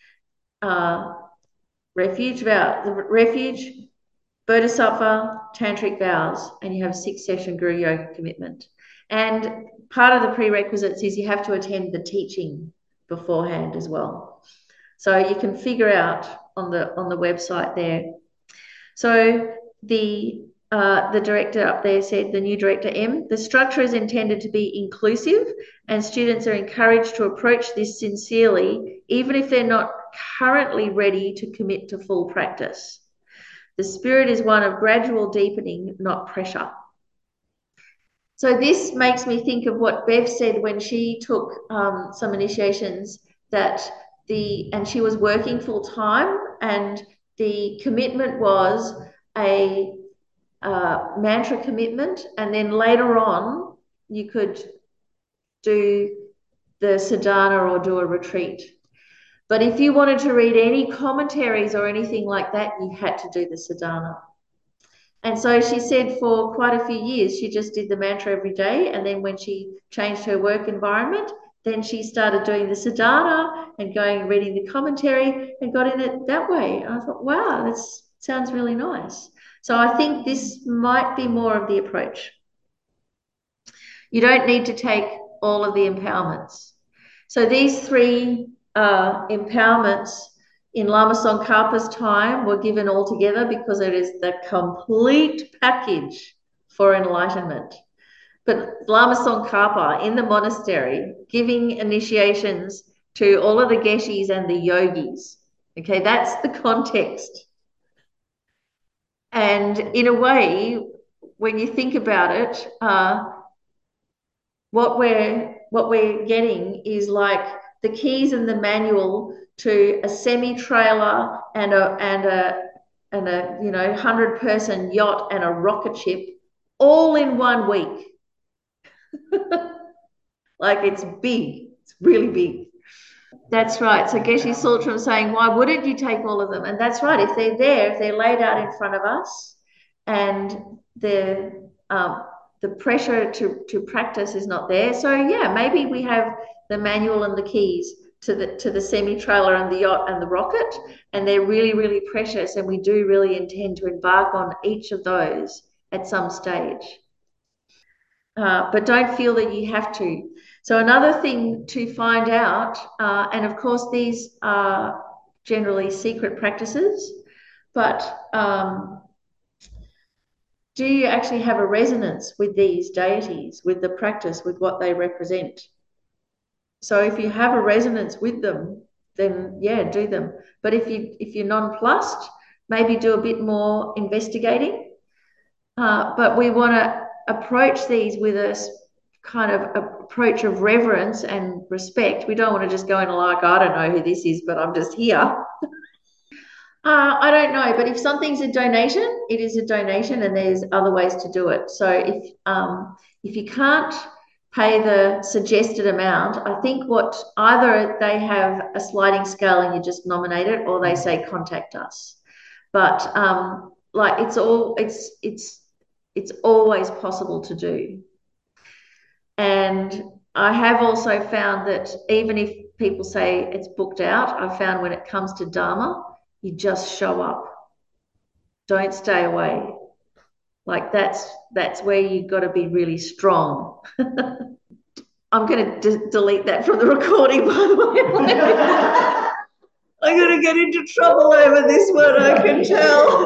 A: uh, refuge vow, the refuge, bodhisattva, tantric vows, and you have a six session Guru Yoga commitment. And part of the prerequisites is you have to attend the teaching beforehand as well. So you can figure out on the on the website there. So the uh, the director up there said, the new director, M, the structure is intended to be inclusive and students are encouraged to approach this sincerely, even if they're not currently ready to commit to full practice. The spirit is one of gradual deepening, not pressure. So this makes me think of what Bev said when she took um, some initiations, that the, and she was working full time, and the commitment was a uh, mantra commitment, and then later on you could do the sadhana or do a retreat. But if you wanted to read any commentaries or anything like that, you had to do the sadhana. And so she said for quite a few years, she just did the mantra every day. And then when she changed her work environment, then she started doing the sadhana and going and reading the commentary and got in it that way. And I thought, wow, this sounds really nice. So I think this might be more of the approach. You don't need to take all of the empowerments. So these three uh, empowerments in Lama Tsongkhapa's time were given all together because it is the complete package for enlightenment. But Lama Tsongkhapa in the monastery giving initiations to all of the geshis and the yogis. Okay, that's the context. And in a way, when you think about it, uh, what we're what we're getting is like the keys and the manual to a semi-trailer and a and a and a you know hundred person yacht and a rocket ship all in one week. Like it's big, it's really big. That's right. So Geshe Sultram saying, why wouldn't you take all of them? And that's right. If they're there, if they're laid out in front of us, and the um, the pressure to to practice is not there. So yeah, maybe we have the manual and the keys to the to the semi-trailer and the yacht and the rocket, and they're really, really precious, and we do really intend to embark on each of those at some stage. Uh, but don't feel that you have to. So another thing to find out, uh, and of course these are generally secret practices, but um, do you actually have a resonance with these deities, with the practice, with what they represent? So if you have a resonance with them, then yeah, do them. But if you if you're nonplussed, maybe do a bit more investigating. Uh, but we want to approach these with a kind of approach of reverence and respect. We don't want to just go in like, I don't know who this is, but I'm just here. uh, I don't know, but if something's a donation, it is a donation, and there's other ways to do it. So if um, if you can't pay the suggested amount, I think what either they have a sliding scale and you just nominate it, or they say contact us. But um, like it's all it's it's it's always possible to do. And I have also found that even if people say it's booked out, I've found when it comes to Dharma, you just show up. Don't stay away. Like that's that's where you've got to be really strong. I'm going to delete that from the recording, by the way. I'm going to get into trouble over this one, I can tell.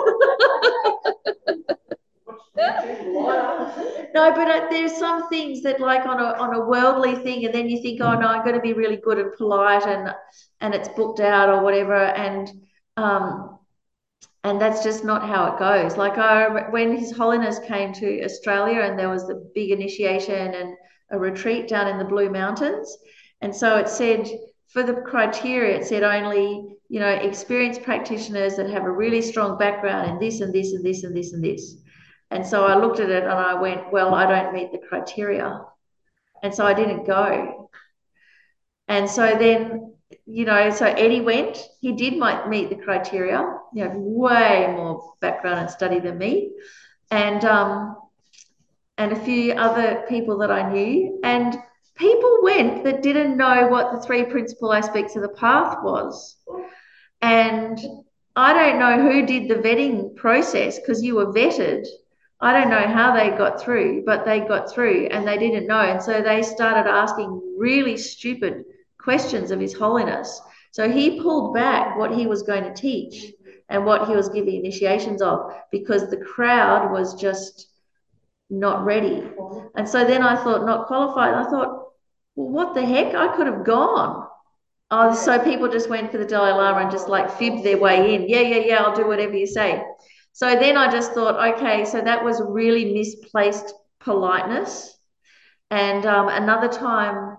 A: No, but uh, there's some things that, like on a on a worldly thing, and then you think, oh no, I'm going to be really good and polite, and and it's booked out or whatever, and um, and that's just not how it goes. Like I, when His Holiness came to Australia, and there was the big initiation and a retreat down in the Blue Mountains, and so it said for the criteria, it said only you know experienced practitioners that have a really strong background in this and this and this and this and this. And so I looked at it and I went, well, I don't meet the criteria. And so I didn't go. And so then, you know, so Eddie went, he did meet the criteria. He had way more background and study than me. And, um, and a few other people that I knew. And people went that didn't know what the three principal aspects of the path was. And I don't know who did the vetting process, because you were vetted. I don't know how they got through, but they got through and they didn't know. And so they started asking really stupid questions of His Holiness. So he pulled back what he was going to teach and what he was giving initiations of, because the crowd was just not ready. And so then I thought, not qualified. I thought, well, what the heck? I could have gone. Oh, so people just went for the Dalai Lama and just like fibbed their way in. Yeah, yeah, yeah, I'll do whatever you say. So then I just thought, okay, so that was really misplaced politeness. And um, another time,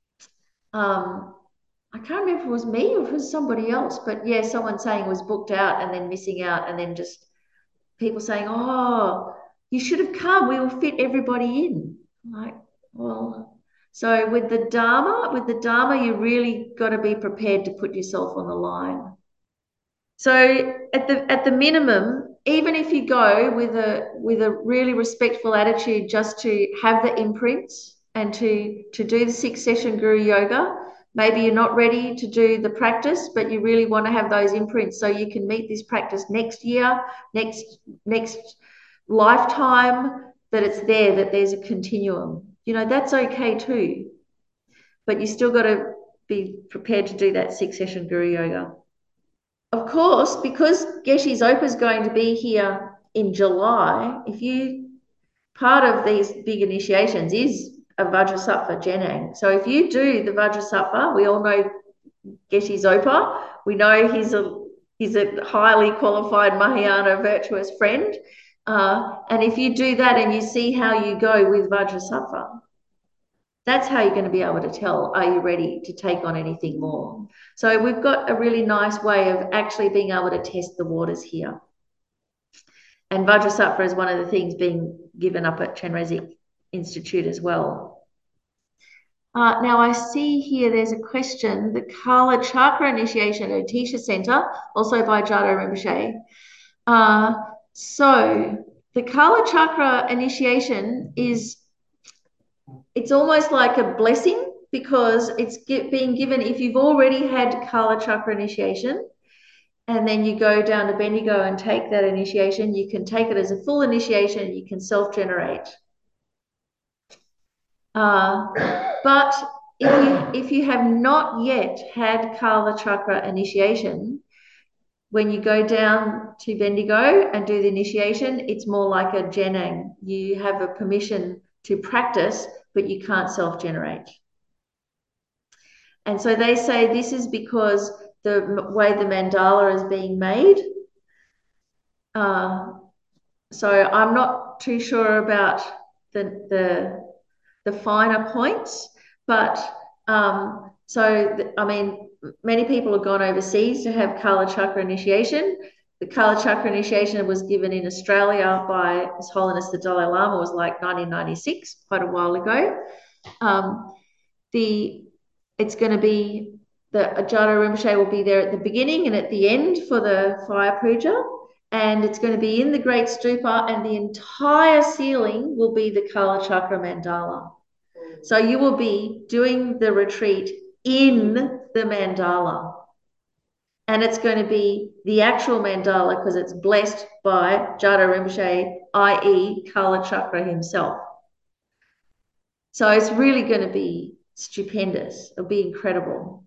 A: um, I can't remember if it was me or if it was somebody else, but yeah, someone saying it was booked out and then missing out, and then just people saying, oh, you should have come, we will fit everybody in. I'm like, well, so with the Dharma, with the Dharma, you really got to be prepared to put yourself on the line. So at the at the minimum, even if you go with a with a really respectful attitude, just to have the imprints and to to do the six session Guru Yoga, maybe you're not ready to do the practice, but you really want to have those imprints so you can meet this practice next year, next next lifetime, that it's there, that there's a continuum. You know, that's okay too. But you still got to be prepared to do that six session Guru Yoga. Of course, because Geshe Zopa is going to be here in July, if you, part of these big initiations is a Vajrasattva Jenang. So if you do the Vajrasattva, we all know Geshe Zopa, we know he's a, he's a highly qualified Mahayana virtuous friend. Uh, and if you do that and you see how you go with Vajrasattva, that's how you're going to be able to tell, are you ready to take on anything more? So we've got a really nice way of actually being able to test the waters here. And Vajrasattva is one of the things being given up at Chenrezig Institute as well. Uh, now I see here there's a question, the Kala Chakra Initiation at Otisha Center, also by Jado Rinpoche. Uh, so the Kala Chakra Initiation is, it's almost like a blessing, because it's get, being given, if you've already had Kala Chakra initiation and then you go down to Bendigo and take that initiation, you can take it as a full initiation, you can self-generate. Uh, but if you, if you have not yet had Kala Chakra initiation, when you go down to Bendigo and do the initiation, it's more like a Jenang. You have a permission to practice, but you can't self-generate. And so they say this is because the way the mandala is being made. Uh, so I'm not too sure about the, the, the finer points, but um, so, the, I mean, many people have gone overseas to have Kala Chakra initiation. The Kala Chakra initiation was given in Australia by His Holiness the Dalai Lama, was like nineteen ninety-six, quite a while ago. Um, the It's going to be, the Jado Rinpoche will be there at the beginning and at the end for the fire puja, and it's going to be in the Great Stupa, and the entire ceiling will be the Kala Chakra mandala. So you will be doing the retreat in the mandala, and it's going to be the actual mandala because it's blessed by Jado Rinpoche, that is. Kala Chakra himself. So it's really going to be stupendous. It'll be incredible.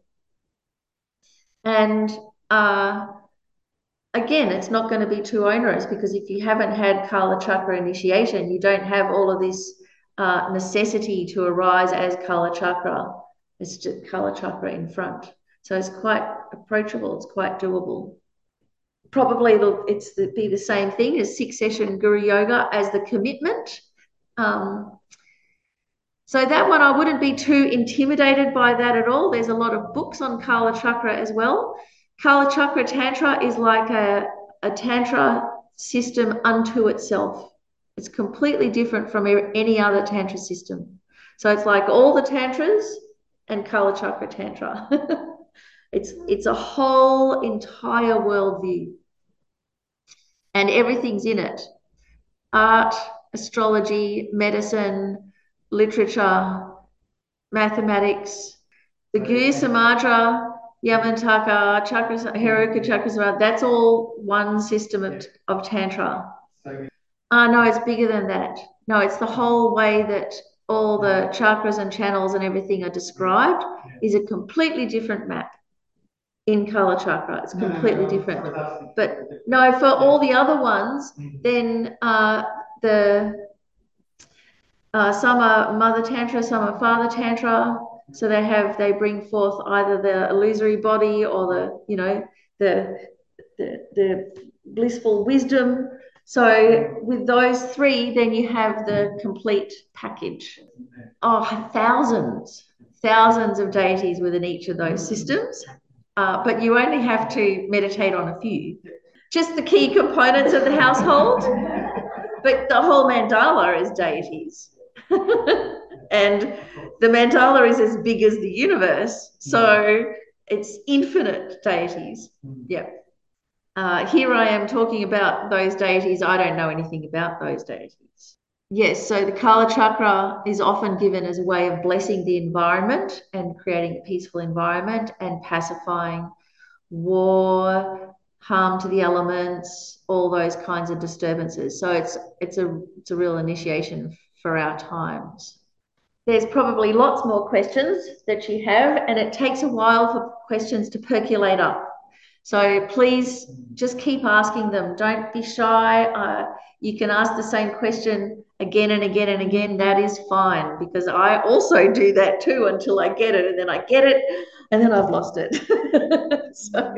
A: And uh, again, it's not going to be too onerous, because if you haven't had Kala Chakra initiation, you don't have all of this uh, necessity to arise as Kala Chakra. It's just Kala Chakra in front. So it's quite approachable. It's quite doable. Probably it'll it's the, be the same thing as six session Guru Yoga as the commitment. Um, So that one, I wouldn't be too intimidated by that at all. There's a lot of books on Kala Chakra as well. Kala Chakra Tantra is like a, a Tantra system unto itself. It's completely different from any other Tantra system. So it's like all the Tantras and Kala Chakra Tantra. it's, it's a whole entire worldview. And everything's in it. Art, astrology, medicine, literature, mathematics, the Gu Samadra, Yamantaka, Chakras, Heroka Chakras, that's all one system of, of Tantra. Uh, no, it's bigger than that. No, it's the whole way that all the chakras and channels and everything are described is a completely different map. in Kala Chakra. It's
D: No, no,
A: completely
D: no,
A: different.
D: for us,
A: But no, for all the other ones, then uh, the uh, some are Mother Tantra, some are Father Tantra. So they have they bring forth either the illusory body or the you know the the, the blissful wisdom. So with those three, then you have the complete package. Oh, thousands, thousands of deities within each of those systems. Uh, but you only have to meditate on a few. Just the key components of the household, but the whole mandala is deities. And the mandala is as big as the universe, so it's infinite deities. Yeah. Uh, here I am talking about those deities. I don't know anything about those deities. Yes, so the Kala Chakra is often given as a way of blessing the environment and creating a peaceful environment and pacifying war, harm to the elements, all those kinds of disturbances. So it's it's a it's a real initiation for our times. There's probably lots more questions that you have, and it takes a while for questions to percolate up. So please just keep asking them. Don't be shy. Uh, you can ask the same question again and again and again. That is fine, because I also do that too until I get it, and then I get it, and then I've lost it. So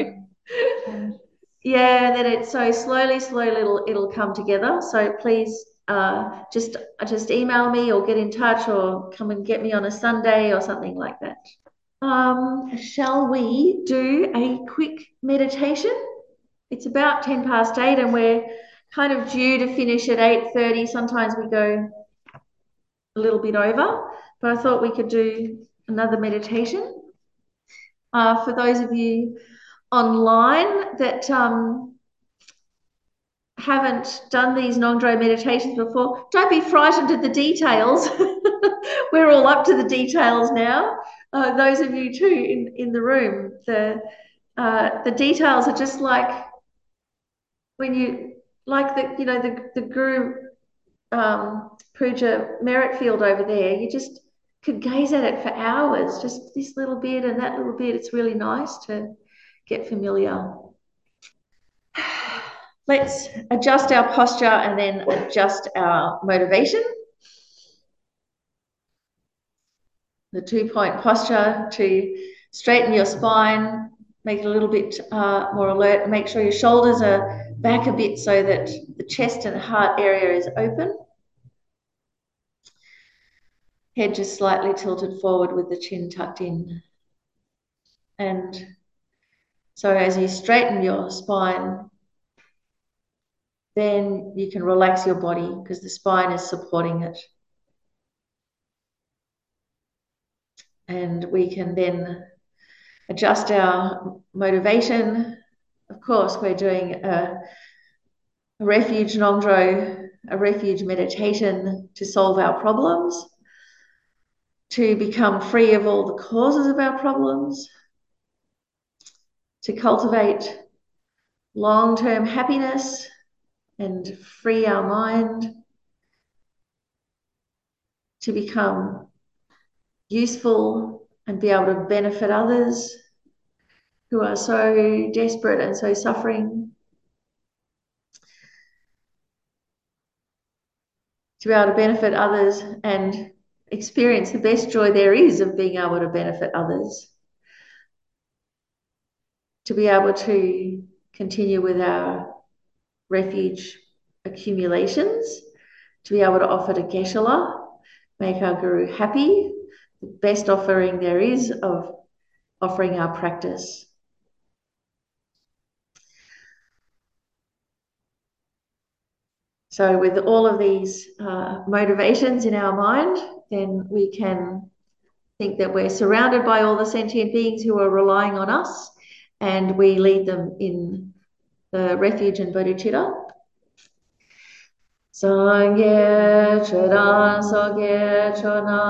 A: yeah, then it's so slowly, slowly it'll it'll come together. So please uh, just just email me or get in touch or come and get me on a Sunday or something like that. Um, shall we do a quick meditation? It's about ten past eight and we're kind of due to finish at eight thirty. Sometimes we go a little bit over, but I thought we could do another meditation. Uh, for those of you online that um, haven't done these Ngondro meditations before, don't be frightened at the details. We're all up to the details now. Uh, those of you too in, in the room, the uh, the details are just like when you, like the, you know, the, the Guru um, Puja Merrittfield over there, you just could gaze at it for hours, just this little bit and that little bit. It's really nice to get familiar. Let's adjust our posture and then adjust our motivation. The two-point posture to straighten your spine, make it a little bit uh, more alert. Make sure your shoulders are back a bit so that the chest and heart area is open. Head just slightly tilted forward with the chin tucked in. And so as you straighten your spine, then you can relax your body because the spine is supporting it. And we can then adjust our motivation. Of course, we're doing a, a refuge Ngondro, a refuge meditation to solve our problems, to become free of all the causes of our problems, to cultivate long-term happiness and free our mind, to become useful and be able to benefit others who are so desperate and so suffering, to be able to benefit others and experience the best joy there is of being able to benefit others, to be able to continue with our refuge accumulations, to be able to offer to Geshe-la, make our Guru happy, the best offering there is of offering our practice. So with all of these uh, motivations in our mind, then we can think that we're surrounded by all the sentient beings who are relying on us, and we lead them in the refuge and bodhicitta. Sangye chedan sogye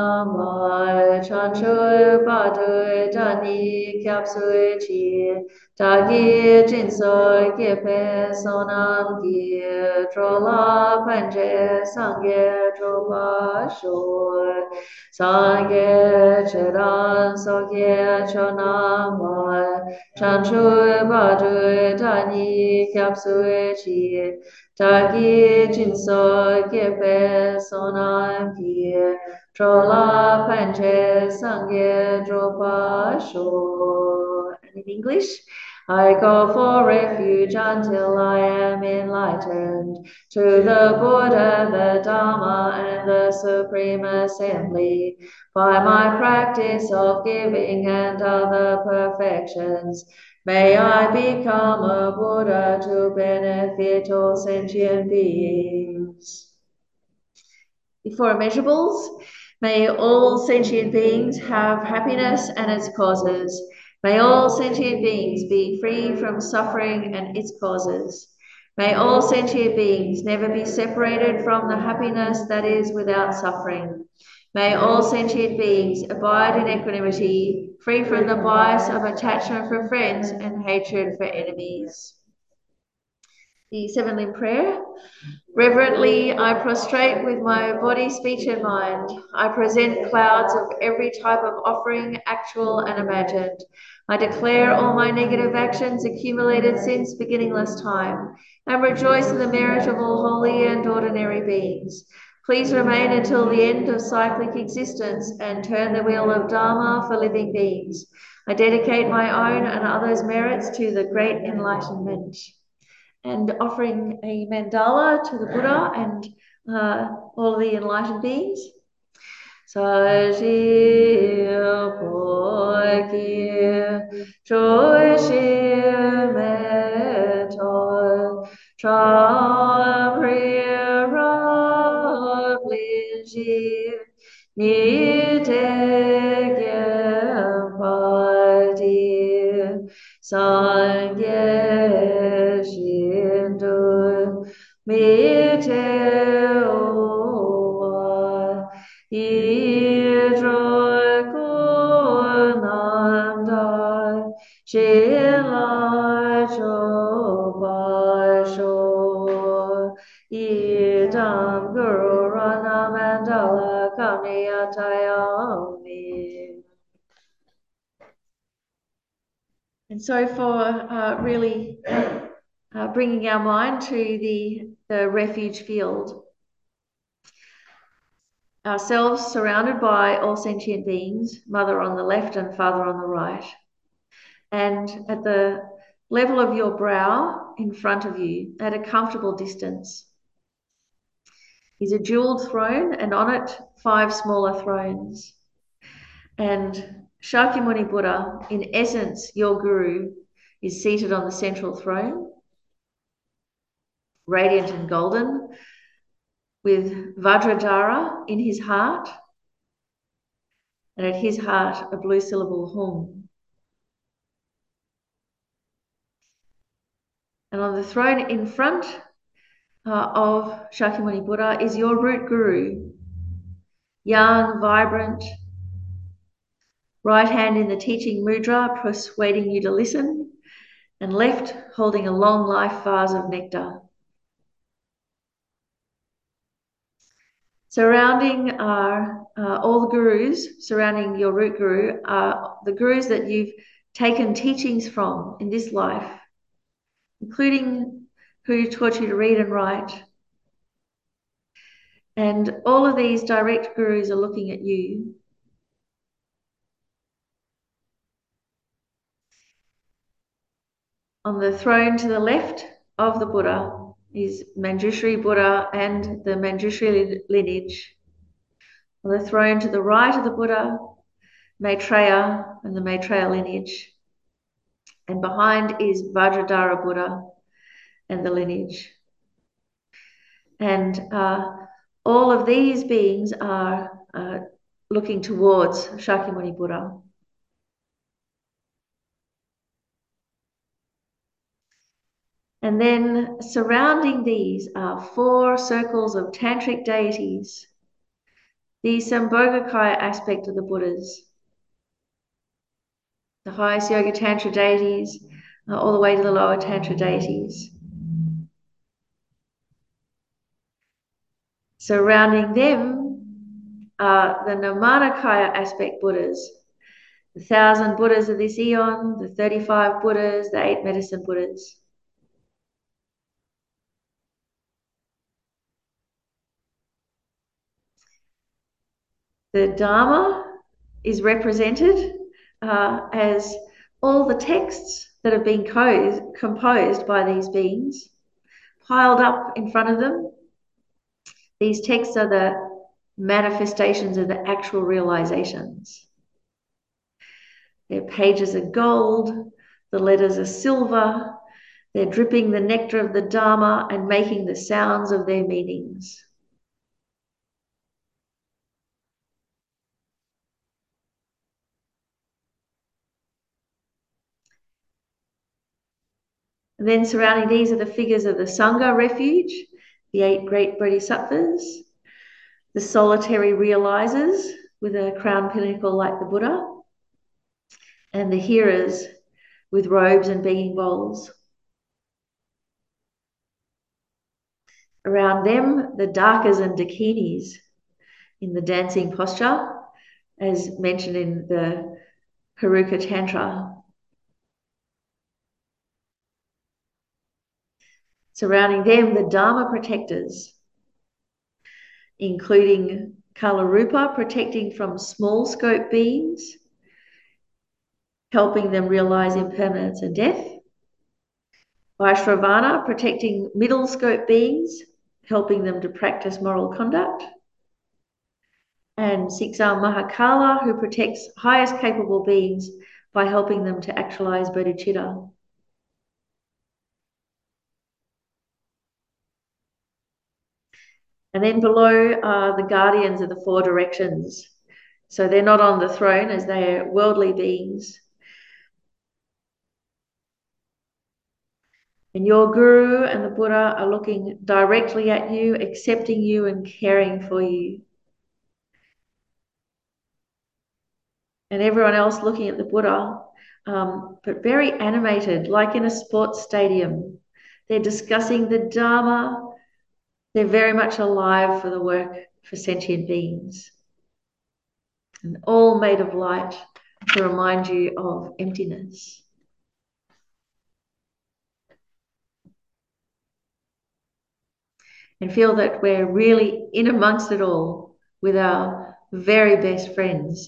A: chonamai chanchu badui jani kyapsui chi Dagi Jinso Gepe Sonam Gi Trola Panje Sangye Tropa Shor Sangye Cheran Sogye Chonama Chanchu Badu Tani Kyapsue Chi Dagi Jinso Gepe Sonam Gi Trola Panje Sangye Tropa Shor. And in English, I go for refuge until I am enlightened to the Buddha, the Dharma, and the Supreme Assembly by my practice of giving and other perfections. May I become a Buddha to benefit all sentient beings. Before immeasurables, may all sentient beings have happiness and its causes. May all sentient beings be free from suffering and its causes. May all sentient beings never be separated from the happiness that is without suffering. May all sentient beings abide in equanimity, free from the bias of attachment for friends and hatred for enemies. The seven limb prayer. Reverently, I prostrate with my body, speech, and mind. I present clouds of every type of offering, actual and imagined. I declare all my negative actions accumulated since beginningless time, and rejoice in the merit of all holy and ordinary beings. Please remain until the end of cyclic existence and turn the wheel of Dharma for living beings. I dedicate my own and others' merits to the great enlightenment. And offering a mandala to the Buddha and uh, all the enlightened beings. Saji Poiki Joishi Metal Tramrira Blinji Nite Gyapadi Sangye Shindu Mite Owa Idra Kunanda Shila Chobasho Idam Guru Rana Mandala Kamniyatayami. And so for uh, really uh, bringing our mind to the, the refuge field, ourselves surrounded by all sentient beings, mother on the left and father on the right. And at the level of your brow in front of you, at a comfortable distance, is a jeweled throne, and on it, five smaller thrones. And Shakyamuni Buddha, in essence, your guru, is seated on the central throne, radiant and golden, with Vajradhara in his heart, and at his heart, a blue syllable hum. And on the throne in front uh, of Shakyamuni Buddha is your root guru, young, vibrant, right hand in the teaching mudra, persuading you to listen, and left holding a long life vase of nectar. Surrounding are uh, all the gurus, surrounding your root guru, are the gurus that you've taken teachings from in this life, including who taught you to read and write. And all of these direct gurus are looking at you. On the throne to the left of the Buddha is Manjushri Buddha and the Manjushri lineage. On the throne to the right of the Buddha, Maitreya and the Maitreya lineage. And behind is Vajradhara Buddha and the lineage. And uh, all of these beings are uh, looking towards Shakyamuni Buddha. And then surrounding these are four circles of tantric deities, the Sambhogakaya aspect of the Buddhas. The highest Yoga Tantra deities uh, all the way to the lower Tantra deities. Surrounding them are the Nirmanakaya aspect Buddhas, the thousand Buddhas of this eon, the thirty-five Buddhas, the eight medicine Buddhas. The Dharma is represented uh, as all the texts that have been co composed by these beings, piled up in front of them. These texts are the manifestations of the actual realizations. Their pages are gold, the letters are silver, they're dripping the nectar of the Dharma and making the sounds of their meanings. And then surrounding these are the figures of the Sangha refuge, the eight great bodhisattvas, the solitary realizers with a crown pinnacle like the Buddha, and the hearers with robes and begging bowls. Around them, the Dakas and Dakinis in the dancing posture, as mentioned in the Haruka Tantra. Surrounding them, the Dharma protectors, including Kalarupa protecting from small scope beings, helping them realize impermanence and death. Vaishravana protecting middle scope beings, helping them to practice moral conduct. And Siksa Mahakala, who protects highest capable beings by helping them to actualize bodhicitta. And then below are the guardians of the four directions. So they're not on the throne as they are worldly beings. And your Guru and the Buddha are looking directly at you, accepting you and caring for you. And everyone else looking at the Buddha, um, but very animated, like in a sports stadium. They're discussing the Dharma. They're very much alive for the work for sentient beings. And all made of light to remind you of emptiness. And feel that we're really in amongst it all with our very best friends.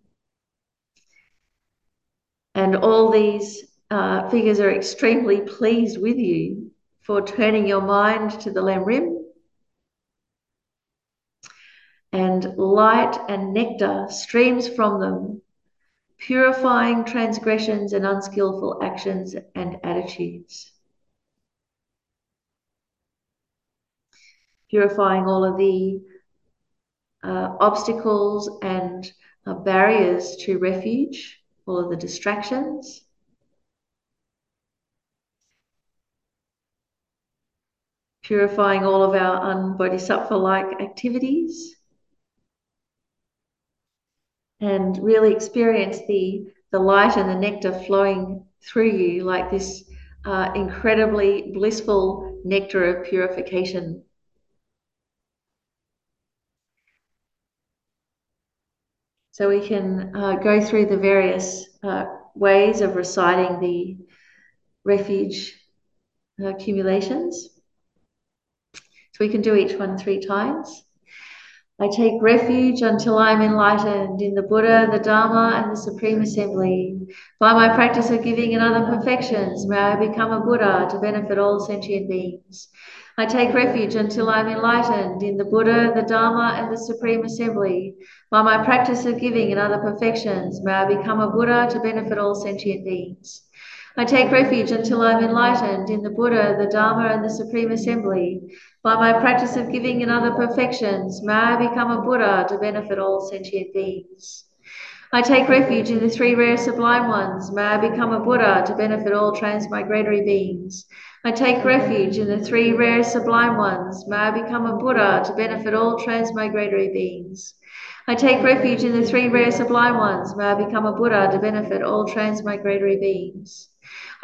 A: And all these uh, figures are extremely pleased with you for turning your mind to the Lam Rim. And light and nectar streams from them, purifying transgressions and unskillful actions and attitudes. Purifying all of the uh, obstacles and uh, barriers to refuge, all of the distractions. Purifying all of our un-bodhisattva-like activities. And really experience the, the light and the nectar flowing through you like this uh, incredibly blissful nectar of purification. So we can uh, go through the various uh, ways of reciting the refuge uh, accumulations. So we can do each one three times. I take refuge until I am enlightened in the Buddha, the Dharma, and the Supreme Assembly. By my practice of giving and other perfections, may I become a Buddha to benefit all sentient beings. I take refuge until I am enlightened in the Buddha, the Dharma, and the Supreme Assembly. By my practice of giving and other perfections, may I become a Buddha to benefit all sentient beings. I take refuge until I am enlightened in the Buddha, the Dharma, and the Supreme Assembly. By my practice of giving and other perfections, may I become a Buddha to benefit all sentient beings. I take refuge in the three rare sublime ones. May I become a Buddha to benefit all transmigratory beings. I take refuge in the three rare sublime ones. May I become a Buddha to benefit all transmigratory beings. I take refuge in the three rare sublime ones. May I become a Buddha to benefit all transmigratory beings.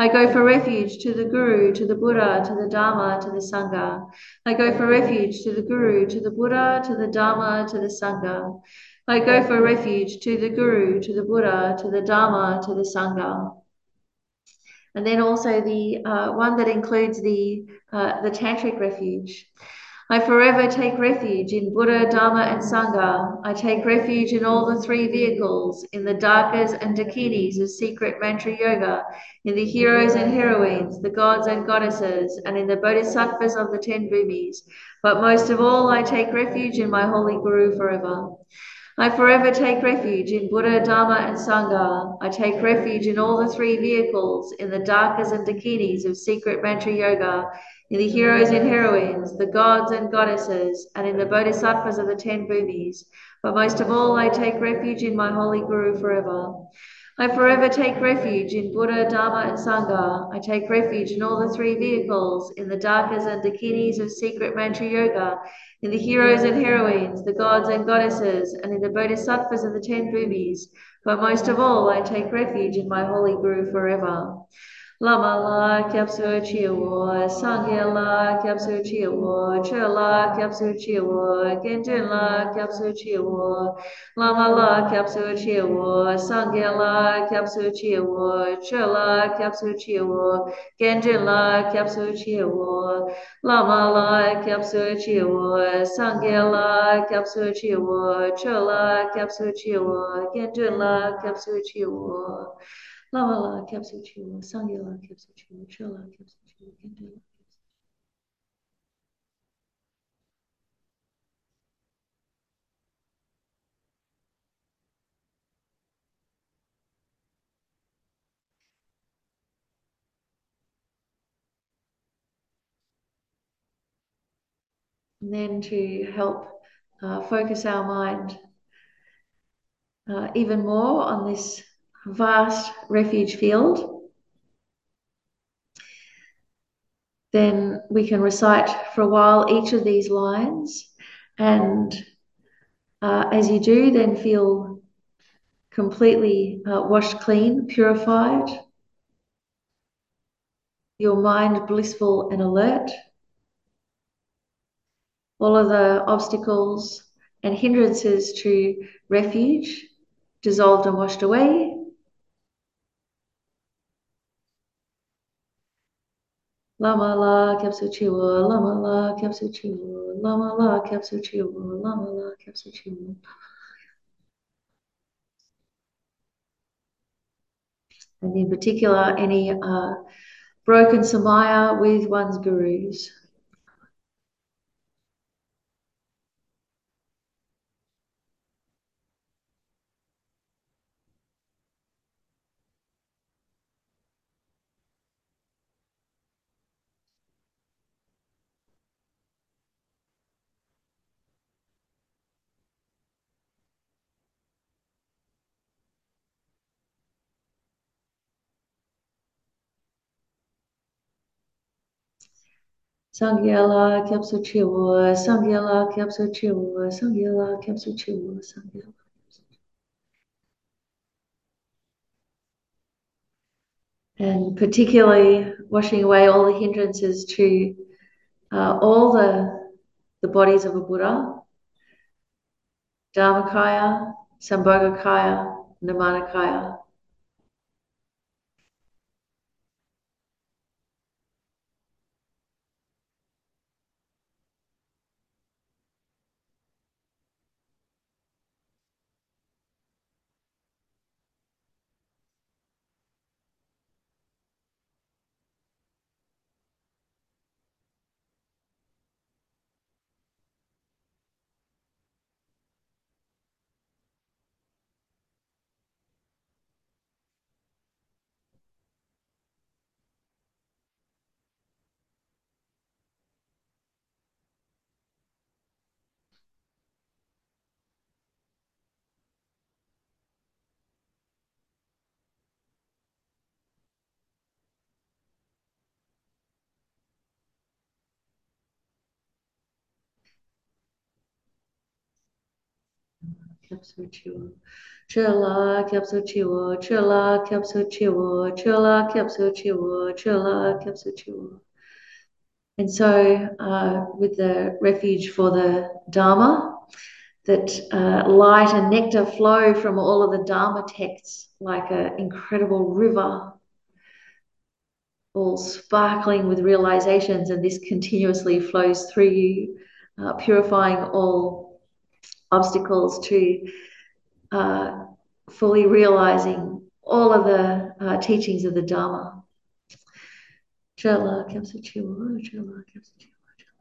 A: I go for refuge to the Guru, to the Buddha, to the Dharma, to the Sangha. I go for refuge to the Guru, to the Buddha, to the Dharma, to the Sangha. I go for refuge to the Guru, to the Buddha, to the Dharma, to the Sangha. And then also the uh, one that includes the, uh, the Tantric refuge. I forever take refuge in Buddha, Dharma, and Sangha. I take refuge in all the three vehicles, in the Dakas and Dakinis of secret mantra yoga, in the heroes and heroines, the gods and goddesses, and in the bodhisattvas of the ten bhumis. But most of all, I take refuge in my holy Guru forever. I forever take refuge in Buddha, Dharma, and Sangha. I take refuge in all the three vehicles, in the Dakas and Dakinis of secret mantra yoga, in the heroes and heroines, the gods and goddesses, and in the bodhisattvas of the ten bhumis. But most of all, I take refuge in my holy Guru forever. I forever take refuge in Buddha, Dharma, and Sangha. I take refuge in all the three vehicles, in the Dakas and Dakinis of secret mantra yoga, in the heroes and heroines, the gods and goddesses, and in the bodhisattvas of the ten bhumis. But most of all, I take refuge in my holy Guru forever. Lama la kyapsu chiwa, Sangya la kyapsu chiwa, Che la kyapsu chiwa, Genjin la kyapsu chiwa, Lama la kyapsu chiwa, Sangya la kyapsu chiwa, Che la kyapsu chiwa, Genjin la kyapsu chiwa, Lama la kyapsu chiwa, Sangya la kyapsu chiwa, Che la kyapsu chiwa, Genjin la kyapsu chiwa. Lama la kyapsu chiwa, Sangya la kyapsu chiwa, Che la kyapsu chiwa, Genjin la. And then to help uh, focus our mind uh, even more on this vast refuge field, then we can recite for a while each of these lines, and uh, as you do, then feel completely uh, washed clean, purified, your mind blissful and alert. All of the obstacles and hindrances to refuge dissolved and washed away. Lama la kyapsu chiwa, lama la kyapsu chiwa, lama la kyapsu chiwa, lama la kyapsu chiwa. And in particular, any uh, broken samaya with one's gurus. Sangya la kyapsu chiwa, Sangya la kyapsu chiwa, Sangya la kyapsu chiwa, Sangya la. And particularly washing away all the hindrances to uh, all the, the bodies of a Buddha, Dharmakaya, Sambhogakaya, Nirmanakaya. Kyapso Chiwo. Chilla Kyapso Chiwo. Chilla Kyapso Chiwo. Chilla Kyapso Chiwo. Chilla Kyapso Chiwo. And so, uh, with the refuge for the Dharma, that uh, light and nectar flow from all of the Dharma texts like an incredible river, all sparkling with realizations, and this continuously flows through you, uh, purifying all obstacles to uh, fully realizing all of the uh, teachings of the Dharma. Chela Kyapso Chiwo, Chela Kyapso Chiwo.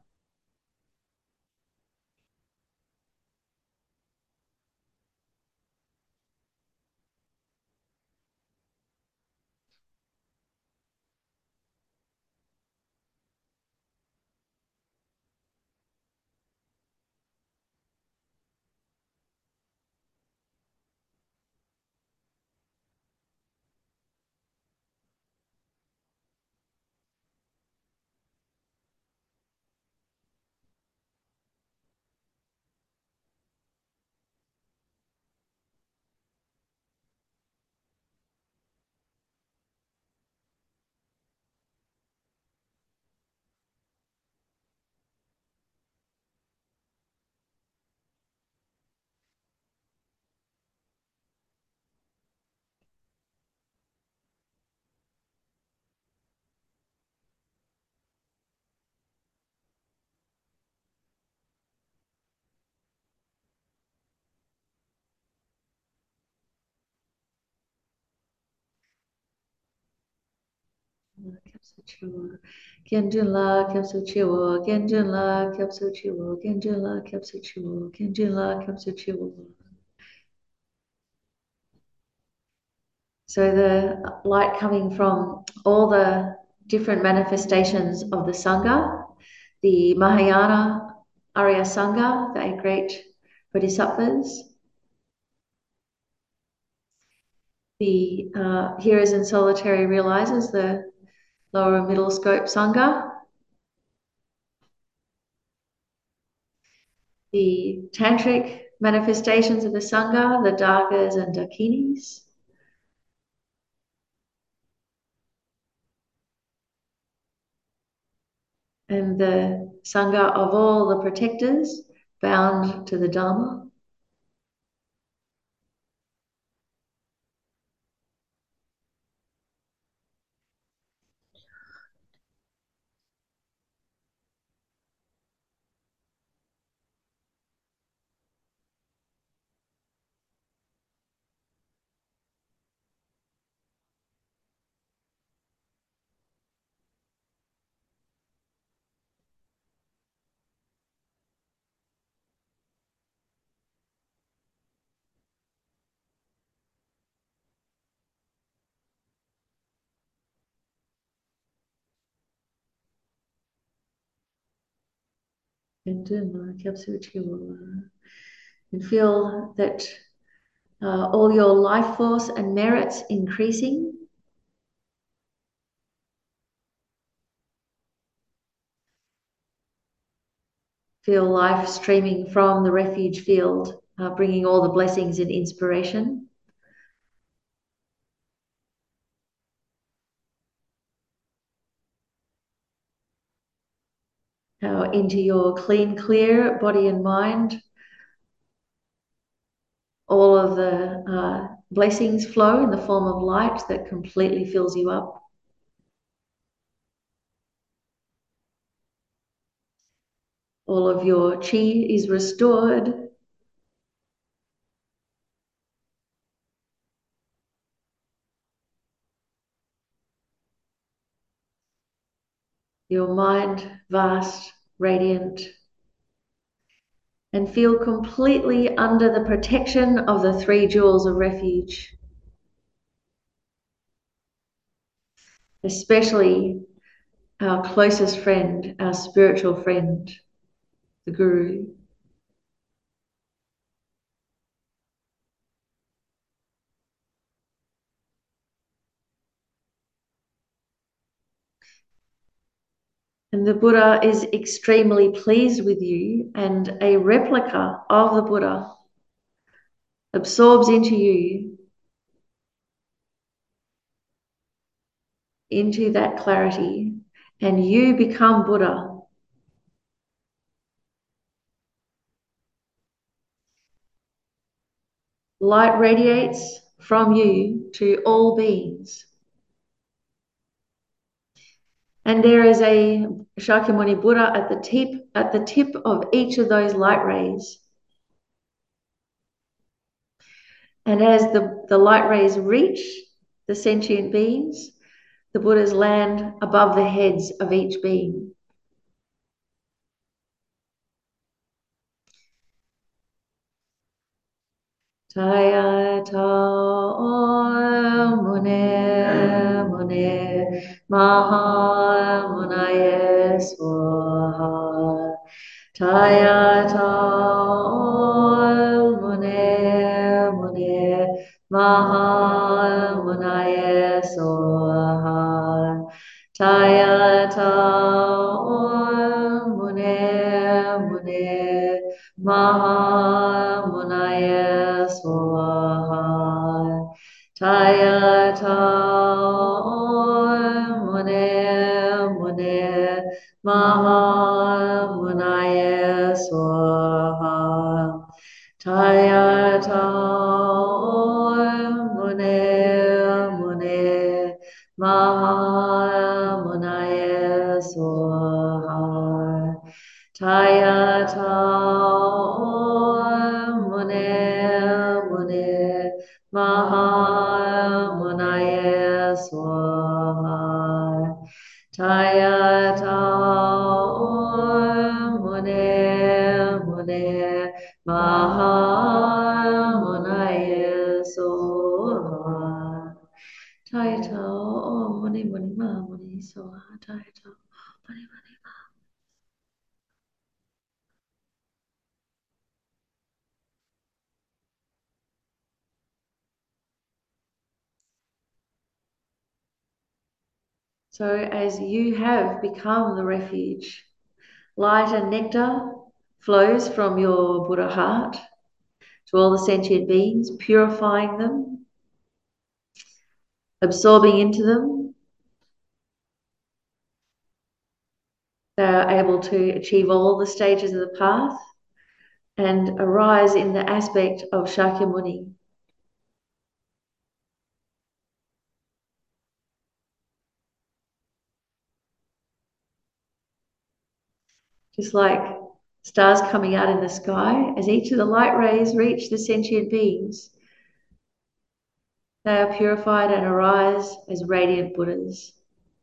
A: Kyapso Chiwo. Genjin La Kyapso Chiwo. Genjin La Kyapso Chiwo. Genjin La Kyapso Chiwo. Genjin La Kyapso Chiwo. So the light coming from all the different manifestations of the Sangha, the Mahayana Arya Sangha, the eight great bodhisattvas, the uh, hearers and solitary realizers, the lower and middle scope Sangha, the tantric manifestations of the Sangha, the Dargas and Dakinis, and the Sangha of all the protectors bound to the Dharma. And feel that uh, all your life force and merits increasing. Feel life streaming from the refuge field, uh, bringing all the blessings and inspiration. Now into your clean, clear body and mind, all of the uh, blessings flow in the form of light that completely fills you up. All of your chi is restored. Your mind vast, radiant, and feel completely under the protection of the three jewels of refuge, especially our closest friend, our spiritual friend, the Guru. And the Buddha is extremely pleased with you, and a replica of the Buddha absorbs into you, into that clarity, and you become Buddha. Light radiates from you to all beings. And there is a Shakyamuni Buddha at the tip, at the tip of each of those light rays. And as the, the light rays reach the sentient beings, the Buddhas land above the heads of each being. Taya ta mune mune maha munaye swaha. Taya ta mune mune maha munaye swaha. Taya ta mune mune maha munaye swaha. Taya ta mune mune maha munaye swaha. Taya ta mune mune maha munaye swaha. Taya ta mune mune maha munaye swaha. Taya ta mune mune maha munaye swaha. Taya ta mune mune maha munaye swaha. Taya ta mune mune. So as you have become the refuge, light and nectar flows from your Buddha heart to all the sentient beings, purifying them, absorbing into them. They are able to achieve all the stages of the path and arise in the aspect of Shakyamuni. Just like stars coming out in the sky, as each of the light rays reach the sentient beings, they are purified and arise as radiant Buddhas.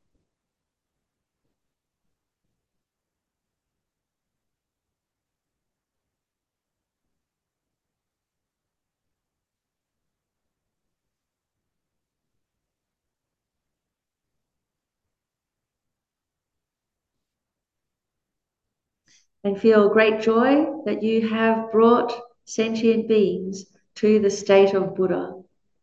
A: And feel great joy that you have brought sentient beings to the state of Buddha.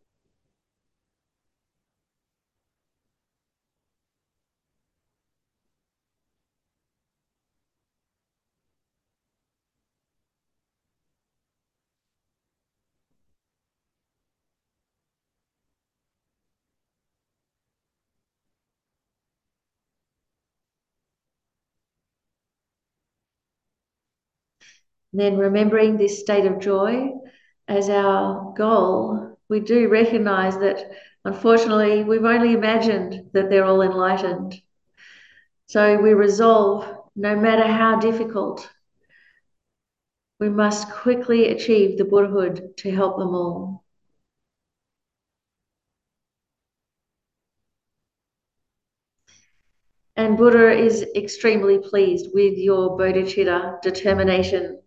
A: And then remembering this state of joy as our goal, we do recognize that unfortunately we've only imagined that they're all enlightened. So we resolve, no matter how difficult, we must quickly achieve the Buddhahood to help them all. And Buddha is extremely pleased with your bodhicitta determination.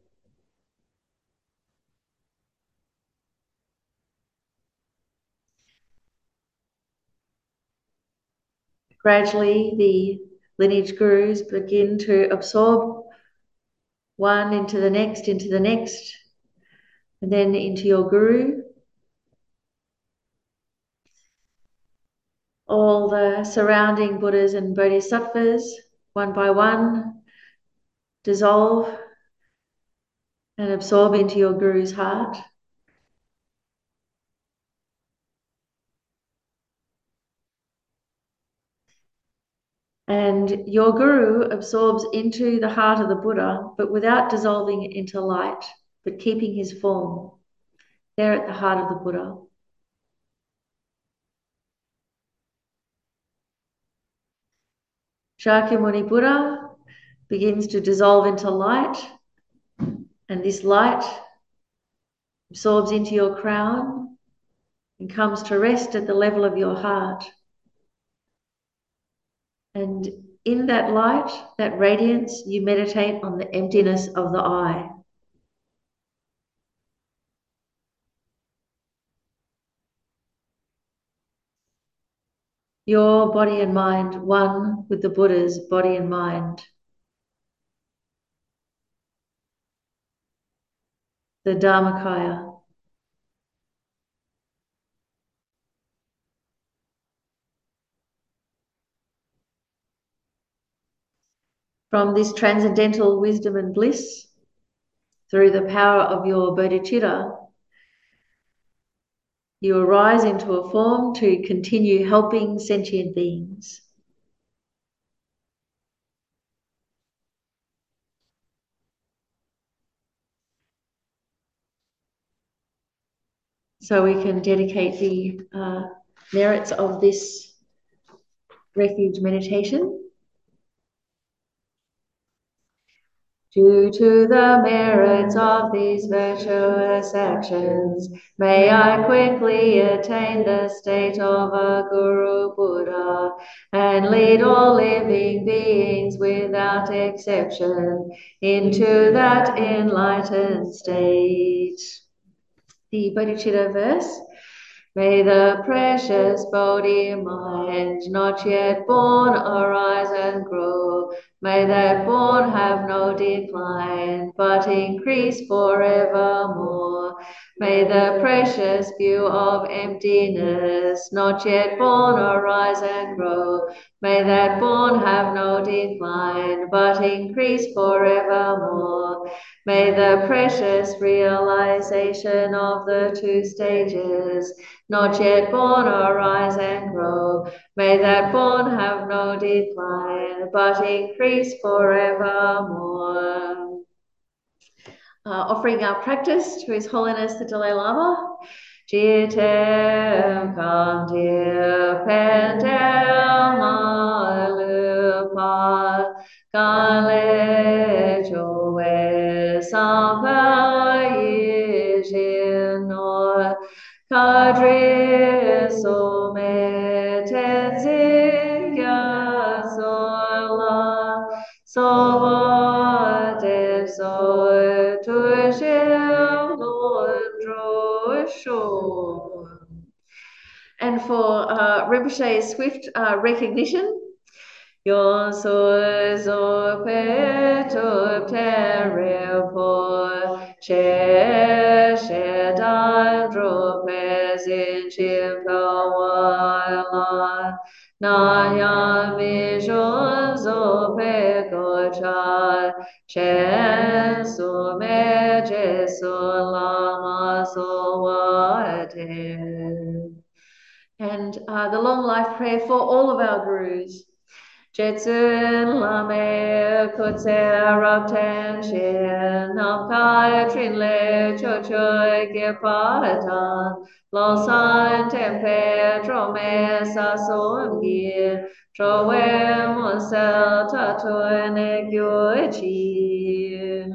A: Gradually, the lineage gurus begin to absorb one into the next, into the next, and then into your guru. All the surrounding Buddhas and Bodhisattvas, one by one, dissolve and absorb into your guru's heart. And your guru absorbs into the heart of the Buddha, but without dissolving it into light, but keeping his form there at the heart of the Buddha. Shakyamuni Buddha begins to dissolve into light, and this light absorbs into your crown and comes to rest at the level of your heart. And in that light, that radiance, you meditate on the emptiness of the I. Your body and mind, one with the Buddha's body and mind. The Dharmakaya. From this transcendental wisdom and bliss, through the power of your bodhicitta, you arise into a form to continue helping sentient beings. So we can dedicate the uh, merits of this refuge meditation. Due to the merits of these virtuous actions, may I quickly attain the state of a Guru Buddha and lead all living beings without exception into that enlightened state. The Bodhicitta verse. May the precious Bodhi mind not yet born arise and grow. May that born have no decline, but increase forevermore. May the precious view of emptiness not yet born arise and grow. May that born have no decline, but increase forevermore. May the precious realization of the two stages not yet born arise and grow. May that born have no decline, but increase forevermore. Uh, offering our practice to His Holiness the Dalai Lama. Jitem kantir pentel malupa kale joe sampai jinor kadri some tenzin ya sola soa de so tu shil and for uh, Rinpoche's swift uh, recognition, Yo so so petup terepo che she dan dropes in chimpawala na ya mi shon so pe gocha che so me je so lama so wa te. And uh, the long life prayer for all of our gurus. Jetsun lame kutse rapten shin namkai trinle chochoy gepatan losan tempe trome sasom gi trowe monsel tatoe negyoichi.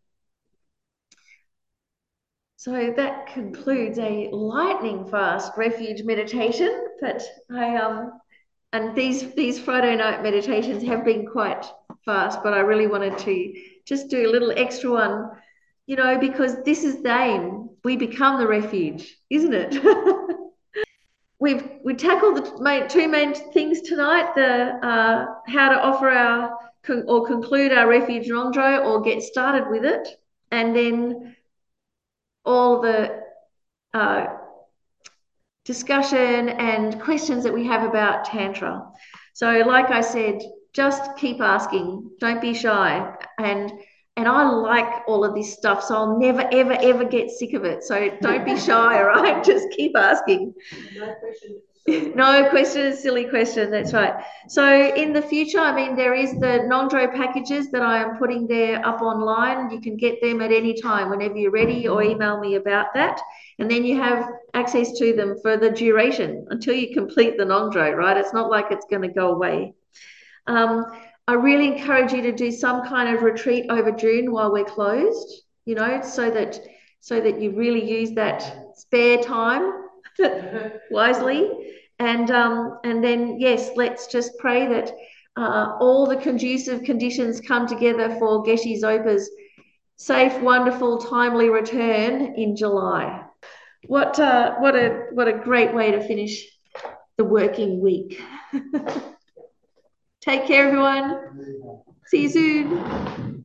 A: So that concludes a lightning fast refuge meditation, but I um and these these Friday night meditations have been quite fast, but I really wanted to just do a little extra one, you know, because this is the aim. We become the refuge, isn't it? We've we tackled the main, two main things tonight: the uh, how to offer our or conclude our refuge rongjo or get started with it, and then all the uh, discussion and questions that we have about Tantra. So like I said, just keep asking, don't be shy. And and I like all of this stuff, so I'll never, ever, ever get sick of it. So don't be shy, all right? Just keep asking.
B: No question.
A: No question is a silly question. That's right. So in the future, I mean, there is the Nongdro packages that I am putting there up online. You can get them at any time whenever you're ready, or email me about that. And then you have access to them for the duration until you complete the Nongdro, right? It's not like it's going to go away. Um, I really encourage you to do some kind of retreat over June while we're closed, you know, so that so that you really use that spare time wisely. And um, and then, yes, let's just pray that uh, all the conducive conditions come together for Geshe Zopa's safe, wonderful, timely return in July. What uh, what a what a great way to finish the working week. Take care, everyone. See you soon.